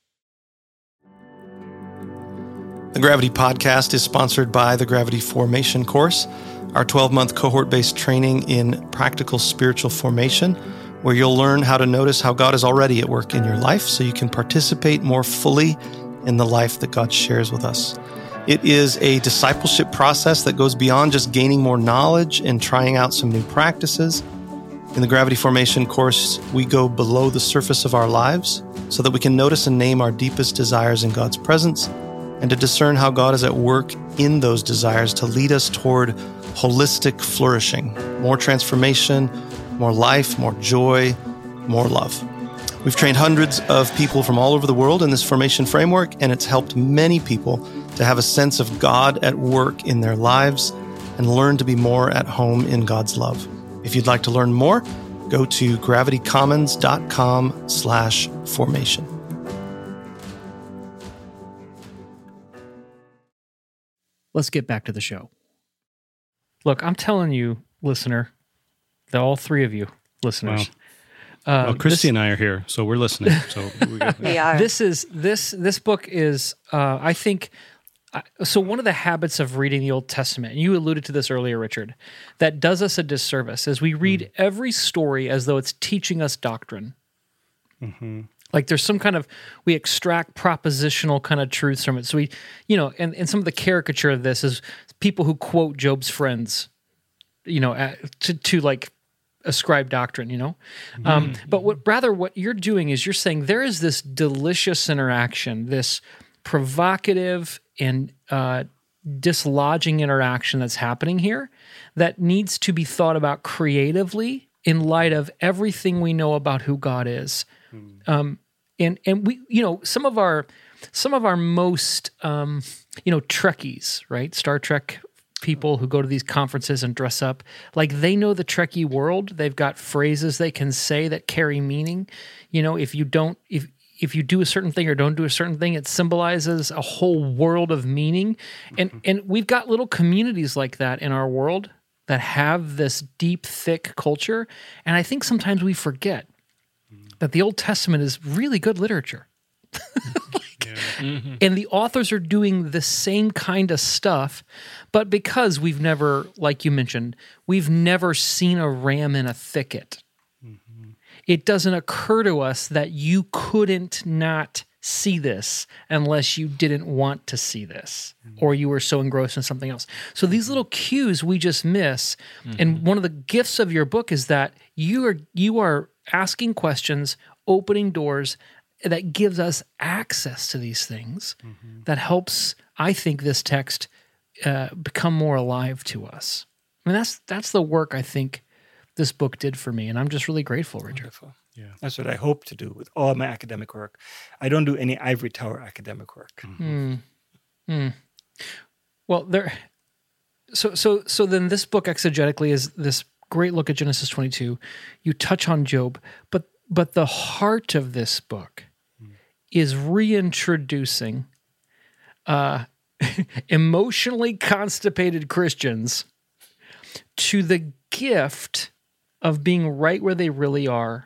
The Gravity Podcast is sponsored by the Gravity Formation course, our twelve-month cohort-based training in practical spiritual formation, where you'll learn how to notice how God is already at work in your life so you can participate more fully in the life that God shares with us. It is a discipleship process that goes beyond just gaining more knowledge and trying out some new practices. In the Gravity Formation course, we go below the surface of our lives so that we can notice and name our deepest desires in God's presence, and to discern how God is at work in those desires to lead us toward holistic flourishing, more transformation, more life, more joy, more love. We've trained hundreds of people from all over the world in this formation framework, and it's helped many people to have a sense of God at work in their lives and learn to be more at home in God's love. If you'd like to learn more, go to gravitycommons.com slash formation. let's get back to the show. Look, I'm telling you, listener, that all three of you listeners. Wow. Uh, well, Christy this, and I are here, so we're listening. So we, We are. this is this this book is uh, I think uh, so. One of the habits of reading the Old Testament, and you alluded to this earlier, Richard, that does us a disservice is we read mm. every story as though it's teaching us doctrine. Mm-hmm. Like there's some kind of, we extract propositional kind of truths from it. So we, you know, and, and some of the caricature of this is people who quote Job's friends, you know, at, to, to like ascribe doctrine, you know? Mm-hmm. Um, but what rather what you're doing is you're saying there is this delicious interaction, this provocative and uh, dislodging interaction that's happening here that needs to be thought about creatively in light of everything we know about who God is. Um, and and we, you know, some of our some of our most, um, you know, Trekkies, right? Star Trek people who go to these conferences and dress up, like they know the Trekkie world. They've got phrases they can say that carry meaning. You know, if you don't, if if you do a certain thing or don't do a certain thing, it symbolizes a whole world of meaning. And mm-hmm. and we've got little communities like that in our world that have this deep, thick culture. And I think sometimes we forget that the Old Testament is really good literature. like, yeah. mm-hmm. And the authors are doing the same kind of stuff, but because we've never, like you mentioned, we've never seen a ram in a thicket, mm-hmm. it doesn't occur to us that you couldn't not see this unless you didn't want to see this, mm-hmm. or you were so engrossed in something else. So these little cues we just miss, mm-hmm. and one of the gifts of your book is that you are you are asking questions, opening doors that gives us access to these things mm-hmm. that helps, I think, this text uh, become more alive to us. I mean, that's that's the work I think this book did for me, and I'm just really grateful, Richard. Wonderful. Yeah, that's what I hope to do with all my academic work. I don't do any ivory tower academic work. Mm-hmm. Mm. Well, there. So so so then, this book exegetically is this great look at Genesis twenty-two. You touch on Job, but but the heart of this book mm. is reintroducing uh, emotionally constipated Christians to the gift of being right where they really are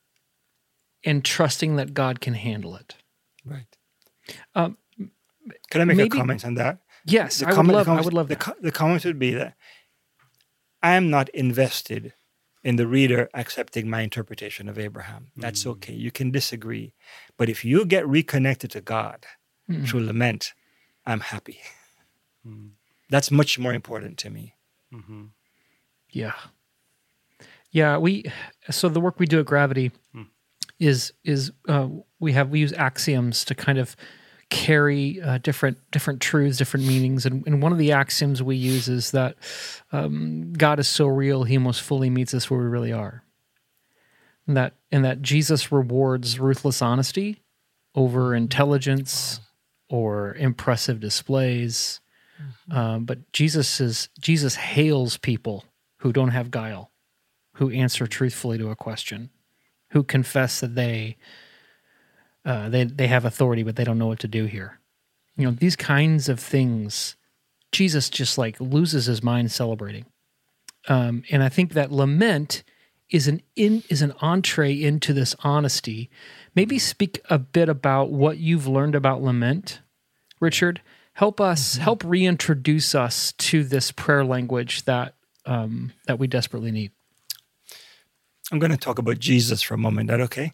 and trusting that God can handle it. Right. Um, can I make maybe, a comment on that? Yes, the I, comment, would love, comment, I would love the, that. The comment would be that I am not invested in the reader accepting my interpretation of Abraham. That's mm. okay. You can disagree. But if you get reconnected to God mm. through lament, I'm happy. Mm. That's much more important to me. Mm-hmm. Yeah. Yeah, we, so the work we do at Gravity mm. is, is uh, we have, we use axioms to kind of carry uh, different different truths, different meanings. And, and one of the axioms we use is that um, God is so real, he most fully meets us where we really are. And that, and that Jesus rewards ruthless honesty over intelligence or impressive displays. Mm-hmm. Um, but Jesus is Jesus hails people who don't have guile, who answer truthfully to a question, who confess that they uh, they they have authority, but they don't know what to do here. You know, these kinds of things, Jesus just like loses his mind celebrating. Um, and I think that lament is an in is an entree into this honesty. Maybe speak a bit about what you've learned about lament, Richard. Help us, mm-hmm. help reintroduce us to this prayer language that um, that we desperately need. I'm going to talk about Jesus for a moment. Is that okay?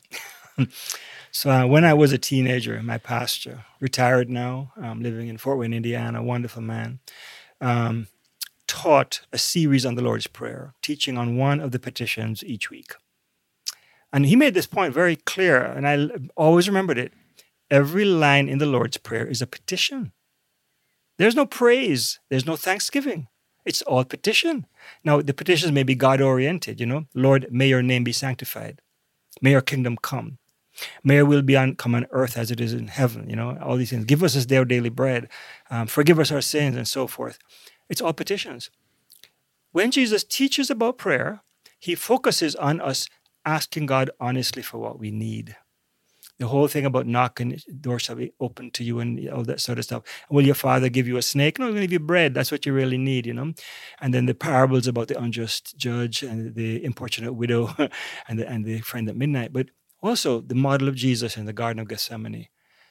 So uh, when I was a teenager, my pastor, retired now, um, living in Fort Wayne, Indiana, a wonderful man, um, taught a series on the Lord's Prayer, teaching on one of the petitions each week. And he made this point very clear, and I always remembered it. Every line in the Lord's Prayer is a petition. There's no praise. There's no thanksgiving. It's all petition. Now, the petitions may be God-oriented, you know. Lord, may your name be sanctified. May your kingdom come. May your will be on, come on earth as it is in heaven, you know, all these things. Give us this day our daily bread. Um, forgive us our sins and so forth. It's all petitions. When Jesus teaches about prayer, he focuses on us asking God honestly for what we need. The whole thing about knocking, the door shall be open to you and all that sort of stuff. Will your father give you a snake? No, he's going to give you bread. That's what you really need, you know. And then the parables about the unjust judge and the importunate widow and the, and the friend at midnight. But also the model of Jesus in the Garden of Gethsemane.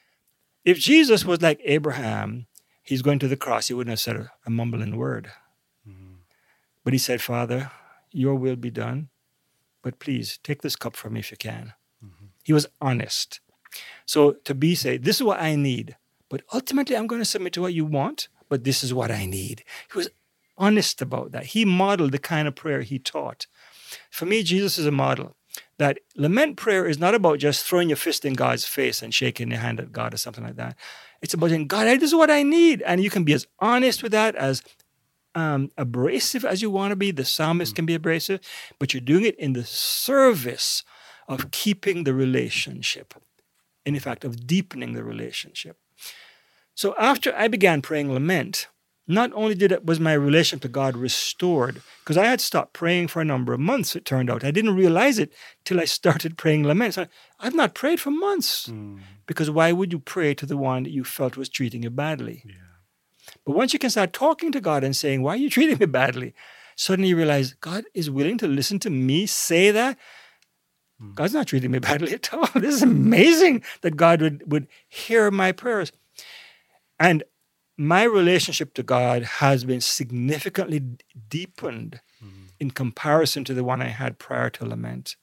If Jesus was like Abraham, he's going to the cross, he wouldn't have said a, a mumbling word. Mm-hmm. But he said, Father, your will be done, but please take this cup from me if you can. Mm-hmm. He was honest. So to be say, this is what I need, but ultimately I'm going to submit to what you want, but this is what I need. He was honest about that. He modeled the kind of prayer he taught. For me, Jesus is a model. That lament prayer is not about just throwing your fist in God's face and shaking your hand at God or something like that. It's about saying, God, this is what I need. And you can be as honest with that, as um, abrasive as you want to be. The psalmist mm. can be abrasive, but you're doing it in the service of keeping the relationship. In fact, of deepening the relationship. So after I began praying lament, not only did it was my relationship to God restored, because I had stopped praying for a number of months, it turned out. I didn't realize it till I started praying lament. So I've not prayed for months. Mm. Because why would you pray to the one that you felt was treating you badly? Yeah. But once you can start talking to God and saying, why are you treating me badly? Suddenly you realize God is willing to listen to me say that. Mm. God's not treating me badly at all. This is amazing that God would, would hear my prayers. And my relationship to God has been significantly d- deepened mm. in comparison to the one I had prior to lament.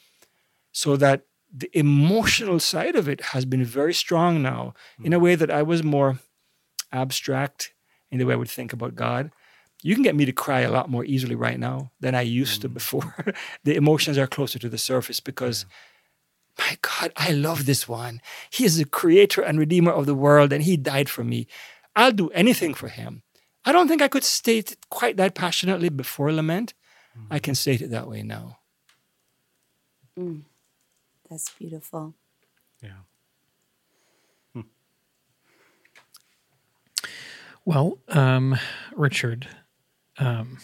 So that the emotional side of it has been very strong now mm. in a way that I was more abstract in the way I would think about God. You can get me to cry a lot more easily right now than I used mm. to before. The emotions are closer to the surface because, yeah. my God, I love this one. He is the creator and redeemer of the world, and he died for me. I'll do anything for him. I don't think I could state it quite that passionately before lament. Mm. I can state it that way now. Mm. That's beautiful. Yeah. Hmm. Well, um, Richard, um,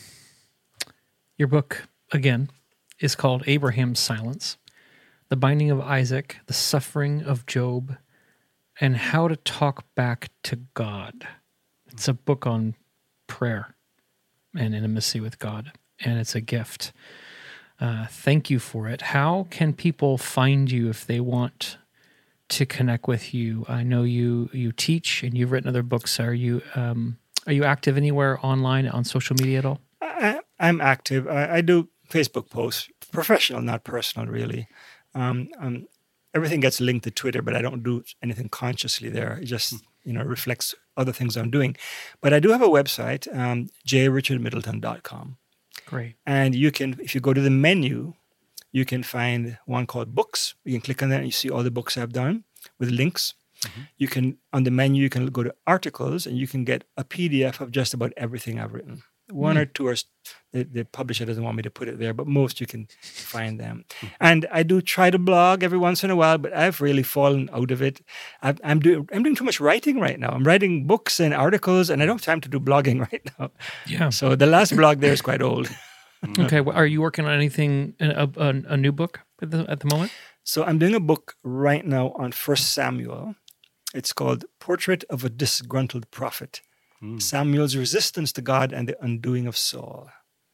your book, again, is called Abraham's Silence, The Binding of Isaac, The Suffering of Job, and How to Talk Back to God. It's a book on prayer and intimacy with God, and it's a gift. Uh, thank you for it. How can people find you if they want to connect with you? I know you you teach and you've written other books. Are you um, are you active anywhere online on social media at all? I, I'm active. I, I do Facebook posts, professional, not personal, really. Um, um, everything gets linked to Twitter, but I don't do anything consciously there. It just you know reflects other things I'm doing. But I do have a website, um, j richard middleton dot com. Great. And you can, if you go to the menu, you can find one called Books. You can click on that and you see all the books I've done with links. Mm-hmm. You can, on the menu, you can go to Articles and you can get a P D F of just about everything I've written. One mm. or two are, the, the publisher doesn't want me to put it there, but most you can find them. Mm. And I do try to blog every once in a while, but I've really fallen out of it. I've, I'm doing I'm doing too much writing right now. I'm writing books and articles, and I don't have time to do blogging right now. Yeah. So the last blog there is quite old. Okay. Well, are you working on anything, a, a, a new book at the, at the moment? So I'm doing a book right now on First Samuel. It's called Portrait of a Disgruntled Prophet. Mm. Samuel's resistance to God and the undoing of Saul.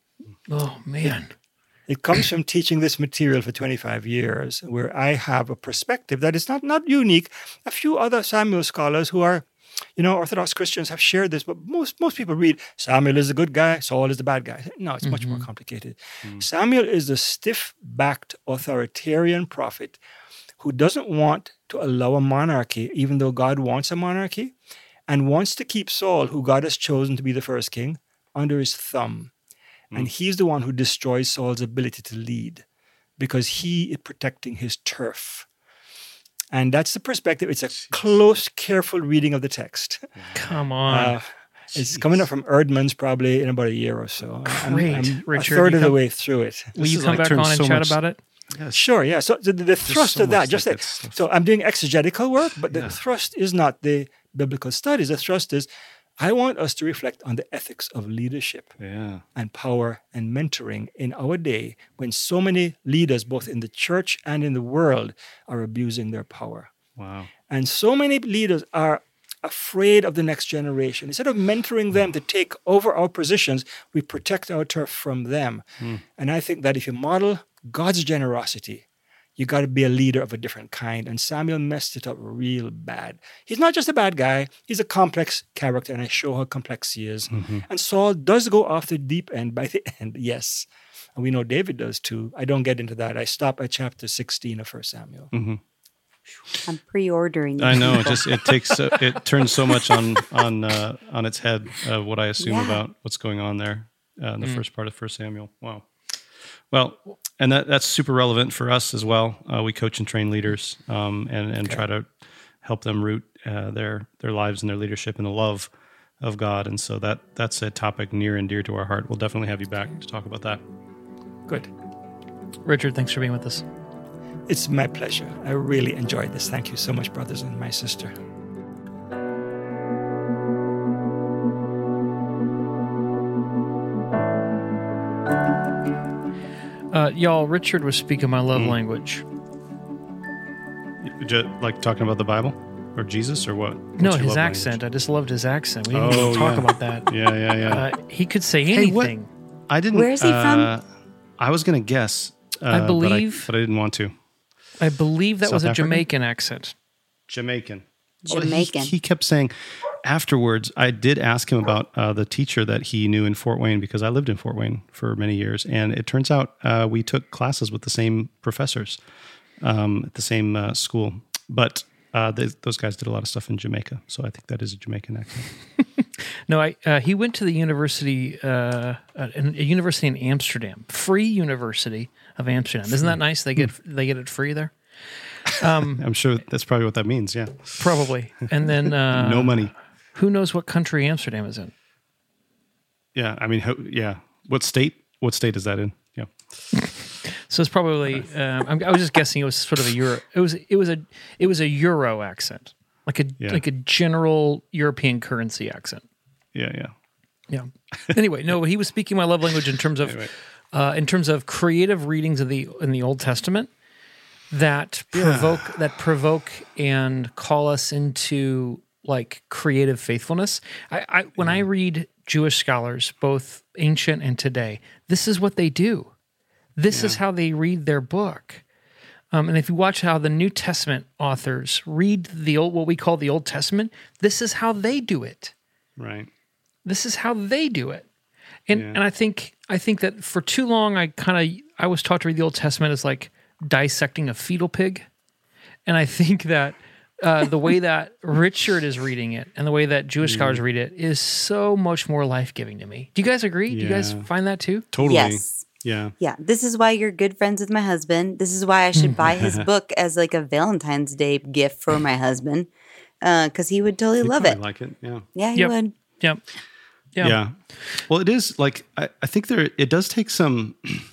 Oh, man. It, it comes from teaching this material for twenty-five years, where I have a perspective that is not, not unique. A few other Samuel scholars who are, you know, Orthodox Christians have shared this, but most, most people read Samuel is the good guy, Saul is the bad guy. No, it's mm-hmm. much more complicated. Mm. Samuel is the stiff-backed authoritarian prophet who doesn't want to allow a monarchy, even though God wants a monarchy, and wants to keep Saul, who God has chosen to be the first king, under his thumb. Mm. And he's the one who destroys Saul's ability to lead because he is protecting his turf. And that's the perspective. It's a close, careful reading of the text. Come on. Uh, it's coming up from Erdman's probably in about a year or so. Great. I'm, I'm Richard, a third of come, the way through it. Will you come like back on and so chat much, about it? Yes. Sure, yeah. So the, the thrust so of that, just like, so I'm doing exegetical work, but the yeah. thrust is not the biblical studies. The thrust is, I want us to reflect on the ethics of leadership Yeah. and power and mentoring in our day when so many leaders, both in the church and in the world, are abusing their power. Wow. And so many leaders are afraid of the next generation. Instead of mentoring them to take over our positions, we protect our turf from them. Mm. And I think that if you model God's generosity, you got to be a leader of a different kind. And Samuel messed it up real bad. He's not just a bad guy. He's a complex character, and I show how complex he is. Mm-hmm. And Saul does go off the deep end by the end, yes. And we know David does too. I don't get into that. I stop at chapter sixteen of First Samuel. Mm-hmm. I'm pre-ordering. I know. It just it takes so, it turns so much on on uh, on its head of what I assume Yeah. about what's going on there uh, in the mm. first part of First Samuel. Wow. Well, and that that's super relevant for us as well. Uh, we coach and train leaders, um, and and okay. try to help them root uh, their their lives and their leadership in the love of God. And so that that's a topic near and dear to our heart. We'll definitely have you back to talk about that. Good. Richard, thanks for being with us. It's my pleasure. I really enjoyed this. Thank you so much, brothers and my sister. Uh, y'all, Richard was speaking my love mm. language. Just, like talking about the Bible or Jesus or what? What's no, his accent. Language? I just loved his accent. We didn't oh, even talk yeah. about that. Yeah, yeah, yeah. Uh, he could say anything. Hey, I didn't. Where is he uh, from? I was going to guess. Uh, I believe, but I, but I didn't want to. I believe that South was a Africa? Jamaican accent. Jamaican. Jamaican. Well, he, he kept saying afterwards, I did ask him about uh, the teacher that he knew in Fort Wayne because I lived in Fort Wayne for many years. And it turns out uh, we took classes with the same professors um, at the same uh, school. But uh, they, those guys did a lot of stuff in Jamaica. So I think that is a Jamaican accent. No, I, uh, he went to the university, uh, a, a university in Amsterdam, free university of Amsterdam. Isn't that nice? They get they get it free there. Um, I'm sure that's probably what that means. Yeah, probably. And then uh, no money. Who knows what country Amsterdam is in? Yeah, I mean, ho- yeah. What state? What state is that in? Yeah. So it's probably. Um, I was just guessing. It was sort of a Euro. It was. It was a. It was a Euro accent, like a yeah. like a general European currency accent. Yeah, yeah, yeah. Anyway, no, he was speaking my love language in terms of, anyway. uh, in terms of creative readings of the in the Old Testament that provoke yeah. that provoke and call us into like creative faithfulness. I, I when yeah. I read Jewish scholars, both ancient and today, this is what they do. This yeah. is how they read their book. Um, and if you watch how the New Testament authors read the old, what we call the Old Testament, this is how they do it. Right. This is how they do it. And yeah. and I think I think that for too long I kind of I was taught to read the Old Testament as like dissecting a fetal pig. And I think that uh, the way that Richard is reading it and the way that Jewish mm. scholars read it is so much more life-giving to me. Do you guys agree? Yeah. Do you guys find that too? Totally. Yes. Yeah. Yeah. This is why you're good friends with my husband. This is why I should buy his book as like a Valentine's Day gift for my husband. Because uh, he would totally He'd love it. Like it. Yeah. Yeah, he yep. would. Yep. Yeah. yeah. Well, it is like, I, I think there, it does take some,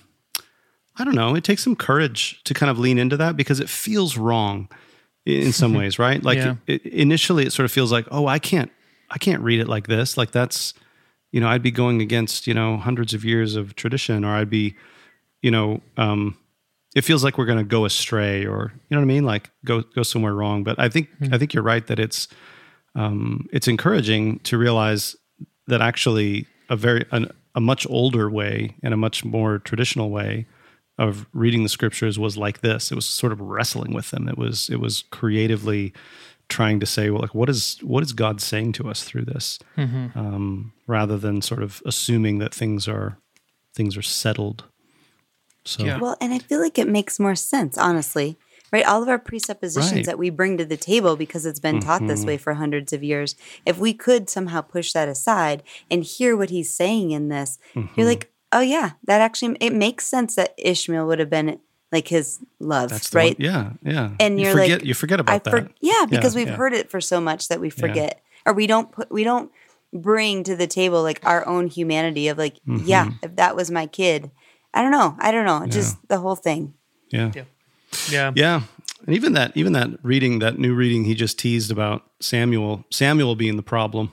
I don't know, it takes some courage to kind of lean into that because it feels wrong in some ways, right? Like yeah. it, it, initially it sort of feels like, oh, I can't, I can't read it like this. Like that's, you know, I'd be going against, you know, hundreds of years of tradition, or I'd be, you know, um, it feels like we're going to go astray, or, you know what I mean? Like go, go somewhere wrong. But I think, mm-hmm. I think you're right that it's, um, it's encouraging to realize that actually a very an, a much older way and a much more traditional way of reading the scriptures was like this. It was sort of wrestling with them. It was it was creatively trying to say, well, like what is what is God saying to us through this, mm-hmm. um, rather than sort of assuming that things are things are settled. So yeah. Well, and I feel like it makes more sense, honestly. Right, all of our presuppositions right. that we bring to the table because it's been taught mm-hmm. this way for hundreds of years, if we could somehow push that aside and hear what he's saying in this, mm-hmm. you're like, oh yeah, that actually, it makes sense that Ishmael would have been like his love, That's right? One, yeah, yeah. And you you're forget, like, you forget about I that. For, yeah, because yeah, we've yeah. heard it for so much that we forget, yeah. or we don't put, we don't bring to the table like our own humanity of like, mm-hmm. yeah, if that was my kid, I don't know, I don't know, just yeah. the whole thing. Yeah. yeah. Yeah. Yeah. And even that, even that reading, that new reading he just teased about Samuel, Samuel being the problem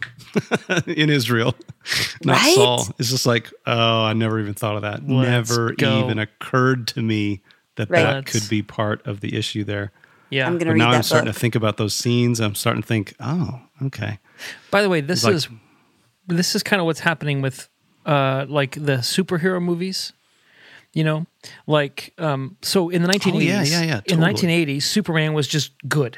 in Israel, not Right? Saul. It's just like, oh, I never even thought of that. Let's never go. even occurred to me that Right. that Let's- could be part of the issue there. Yeah. I'm going to But read now that I'm starting book. to think about those scenes. I'm starting to think, oh, okay. By the way, this like- is this is kind of what's happening with uh, like the superhero movies. You know, like um, so in the nineteen eighties, Oh, yeah, yeah, yeah, in the totally. nineteen eighties, Superman was just good,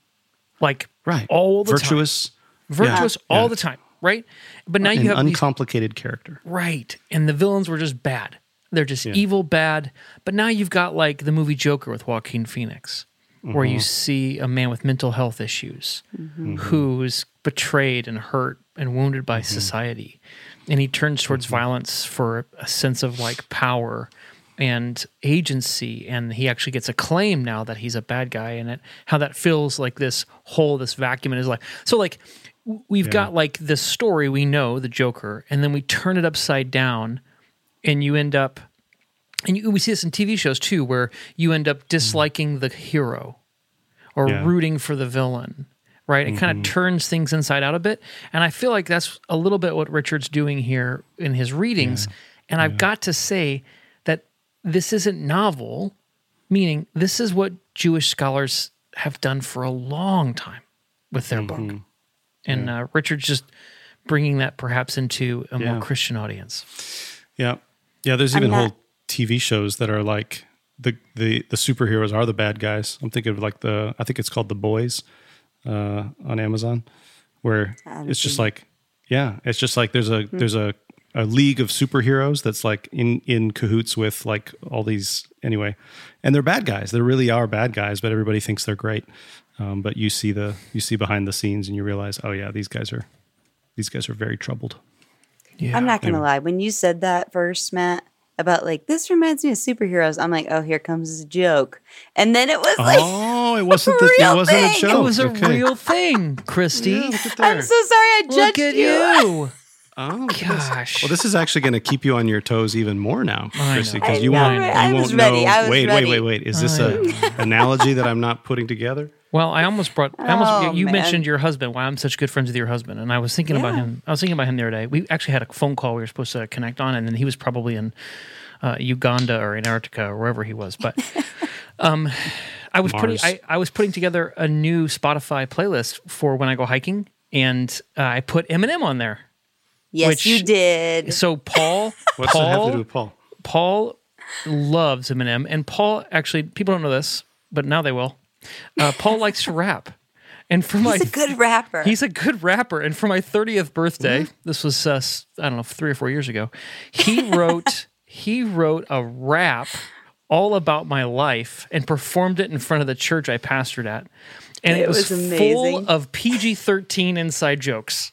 like Right. all the Virtuous. time, virtuous Yeah. all Yeah. the time, right? But now An you have these uncomplicated character. right, and the villains were just bad. They're just evil, bad. But now you've got like the movie Joker with Joaquin Phoenix, where you see a man with mental health issues who is betrayed and hurt and wounded by society. And he turns towards violence for a sense of like power and agency. And he actually gets a claim now that he's a bad guy, and it, how that fills like this hole, this vacuum in his life. So like w- we've got like this story we know, the Joker, and then we turn it upside down, and you end up, and you, we see this in T V shows too, where you end up disliking the hero or Yeah. rooting for the villain, right? It kind of turns things inside out a bit. And I feel like that's a little bit what Richard's doing here in his readings. And I've got to say that this isn't novel, meaning this is what Jewish scholars have done for a long time with their book. And uh, Richard's just bringing that perhaps into a Yeah. more Christian audience. Yeah. Yeah, there's I'm even not- whole T V shows that are like the, the the superheroes are the bad guys. I'm thinking of like the I think it's called The Boys uh, on Amazon, where haven't it's just seen it. like yeah, it's just like there's a there's a, a league of superheroes that's like in in cahoots with like all these anyway, and they're bad guys. They really are bad guys, but everybody thinks they're great. Um, but you see the you see behind the scenes, and you realize, oh yeah, these guys are these guys are very troubled. Yeah. I'm not going to Anyway. lie. When you said that first, Matt, about like, this reminds me of superheroes, I'm like, oh, here comes a joke. And then it was like, Oh, it wasn't the, real it wasn't thing. a It joke. was a Okay. real thing, Christy. Yeah, look at there. I'm so sorry I Look judged at you. you. Oh, Gosh. well, this is actually going to keep you on your toes even more now, I Chrissy, know. because you I won't. know, You I won't was ready. know. I was wait, ready. wait, wait, wait. Is this I a analogy that I'm not putting together? Well, I almost brought. I almost. Oh, you man. mentioned your husband. Why I'm such good friends with your husband, and I was thinking about Yeah. him. I was thinking about him the other day. We actually had a phone call we were supposed to connect on, and then he was probably in uh, Uganda or Antarctica or wherever he was. But um, I was putting. Mars. I, I was putting together a new Spotify playlist for when I go hiking, and uh, I put Eminem on there. Yes, Which- you did. So Paul, What's Paul, that have to do with Paul? Paul loves Eminem, and Paul actually people don't know this, but now they will. Uh, Paul likes to rap, and for my He's a good rapper. he's a good rapper. And for my thirtieth birthday, this was uh, s- I don't know three or four years ago, he wrote he wrote a rap all about my life and performed it in front of the church I pastored at, and it, It was, was amazing. full of P G thirteen inside jokes.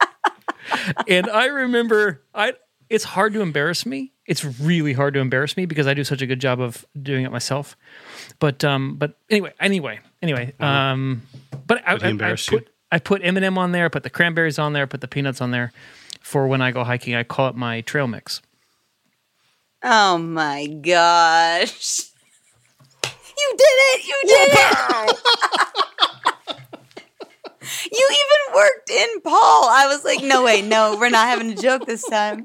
And I remember, I it's hard to embarrass me. It's really hard to embarrass me because I do such a good job of doing it myself. But um, but anyway, anyway, anyway. Um, but I, Did he I, I embarrass you? put I put Eminem on there, I put the cranberries on there, I put the peanuts on there for when I go hiking. I call it my trail mix. Oh my gosh. You did it. You did it. You even worked in Paul. I was like, no, wait, no, we're not having a joke this time.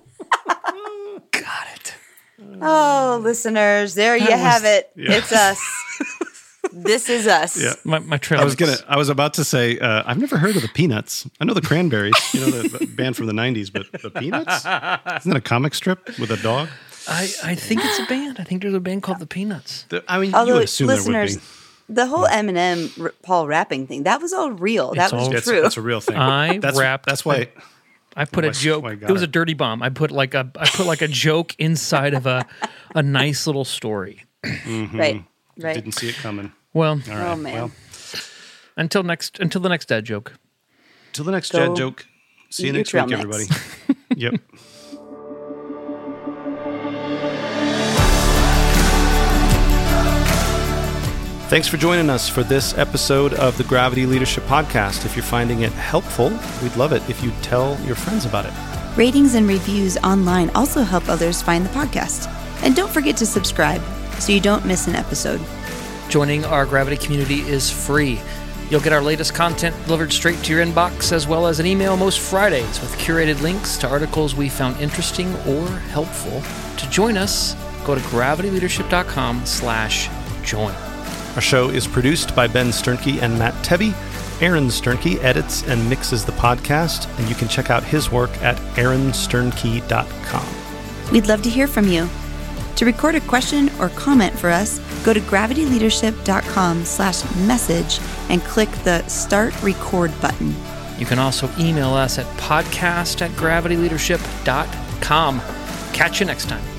Got it. Oh, listeners, there you That have was- it. It's us. This is us. Yeah. My, my trail I was mix. gonna. I was about to say. Uh, I've never heard of the Peanuts. I know the Cranberries. You know the, the band from the nineties, but the Peanuts. Isn't that a comic strip with a dog? I, I think it's a band. I think there's a band called the Peanuts. The- I mean, you Although, would assume listeners, there would be. the whole Eminem r- Paul rapping thing, that was all real. That It's was all- It's, true. it's a real thing. I that's, rapped- That's why. I put a Oh, I- joke. oh, I got It was a it. dirty bomb. I put like a I put like a joke inside of a a nice little story. Right. Right. Didn't see it coming. Well, All right. Oh, man. Well, until next until the next dad joke. till the next Go dad joke. See you eat your next trail week, mix. everybody. Yep. Thanks for joining us for this episode of the Gravity Leadership Podcast. If you're finding it helpful, we'd love it if you tell your friends about it. Ratings and reviews online also help others find the podcast. And don't forget to subscribe so you don't miss an episode. Joining our Gravity community is free. You'll get our latest content delivered straight to your inbox, as well as an email most Fridays with curated links to articles we found interesting or helpful. To join us, go to gravityleadership.com slash join. Our show is produced by Ben Sternke and Matt Tebbe. Aaron Sternke edits and mixes the podcast, and you can check out his work at aaron sternke dot com. We'd love to hear from you. To record a question or comment for us, go to gravityleadership.com slash message and click the Start Record button. You can also email us at podcast at gravityleadership dot com. Catch you next time.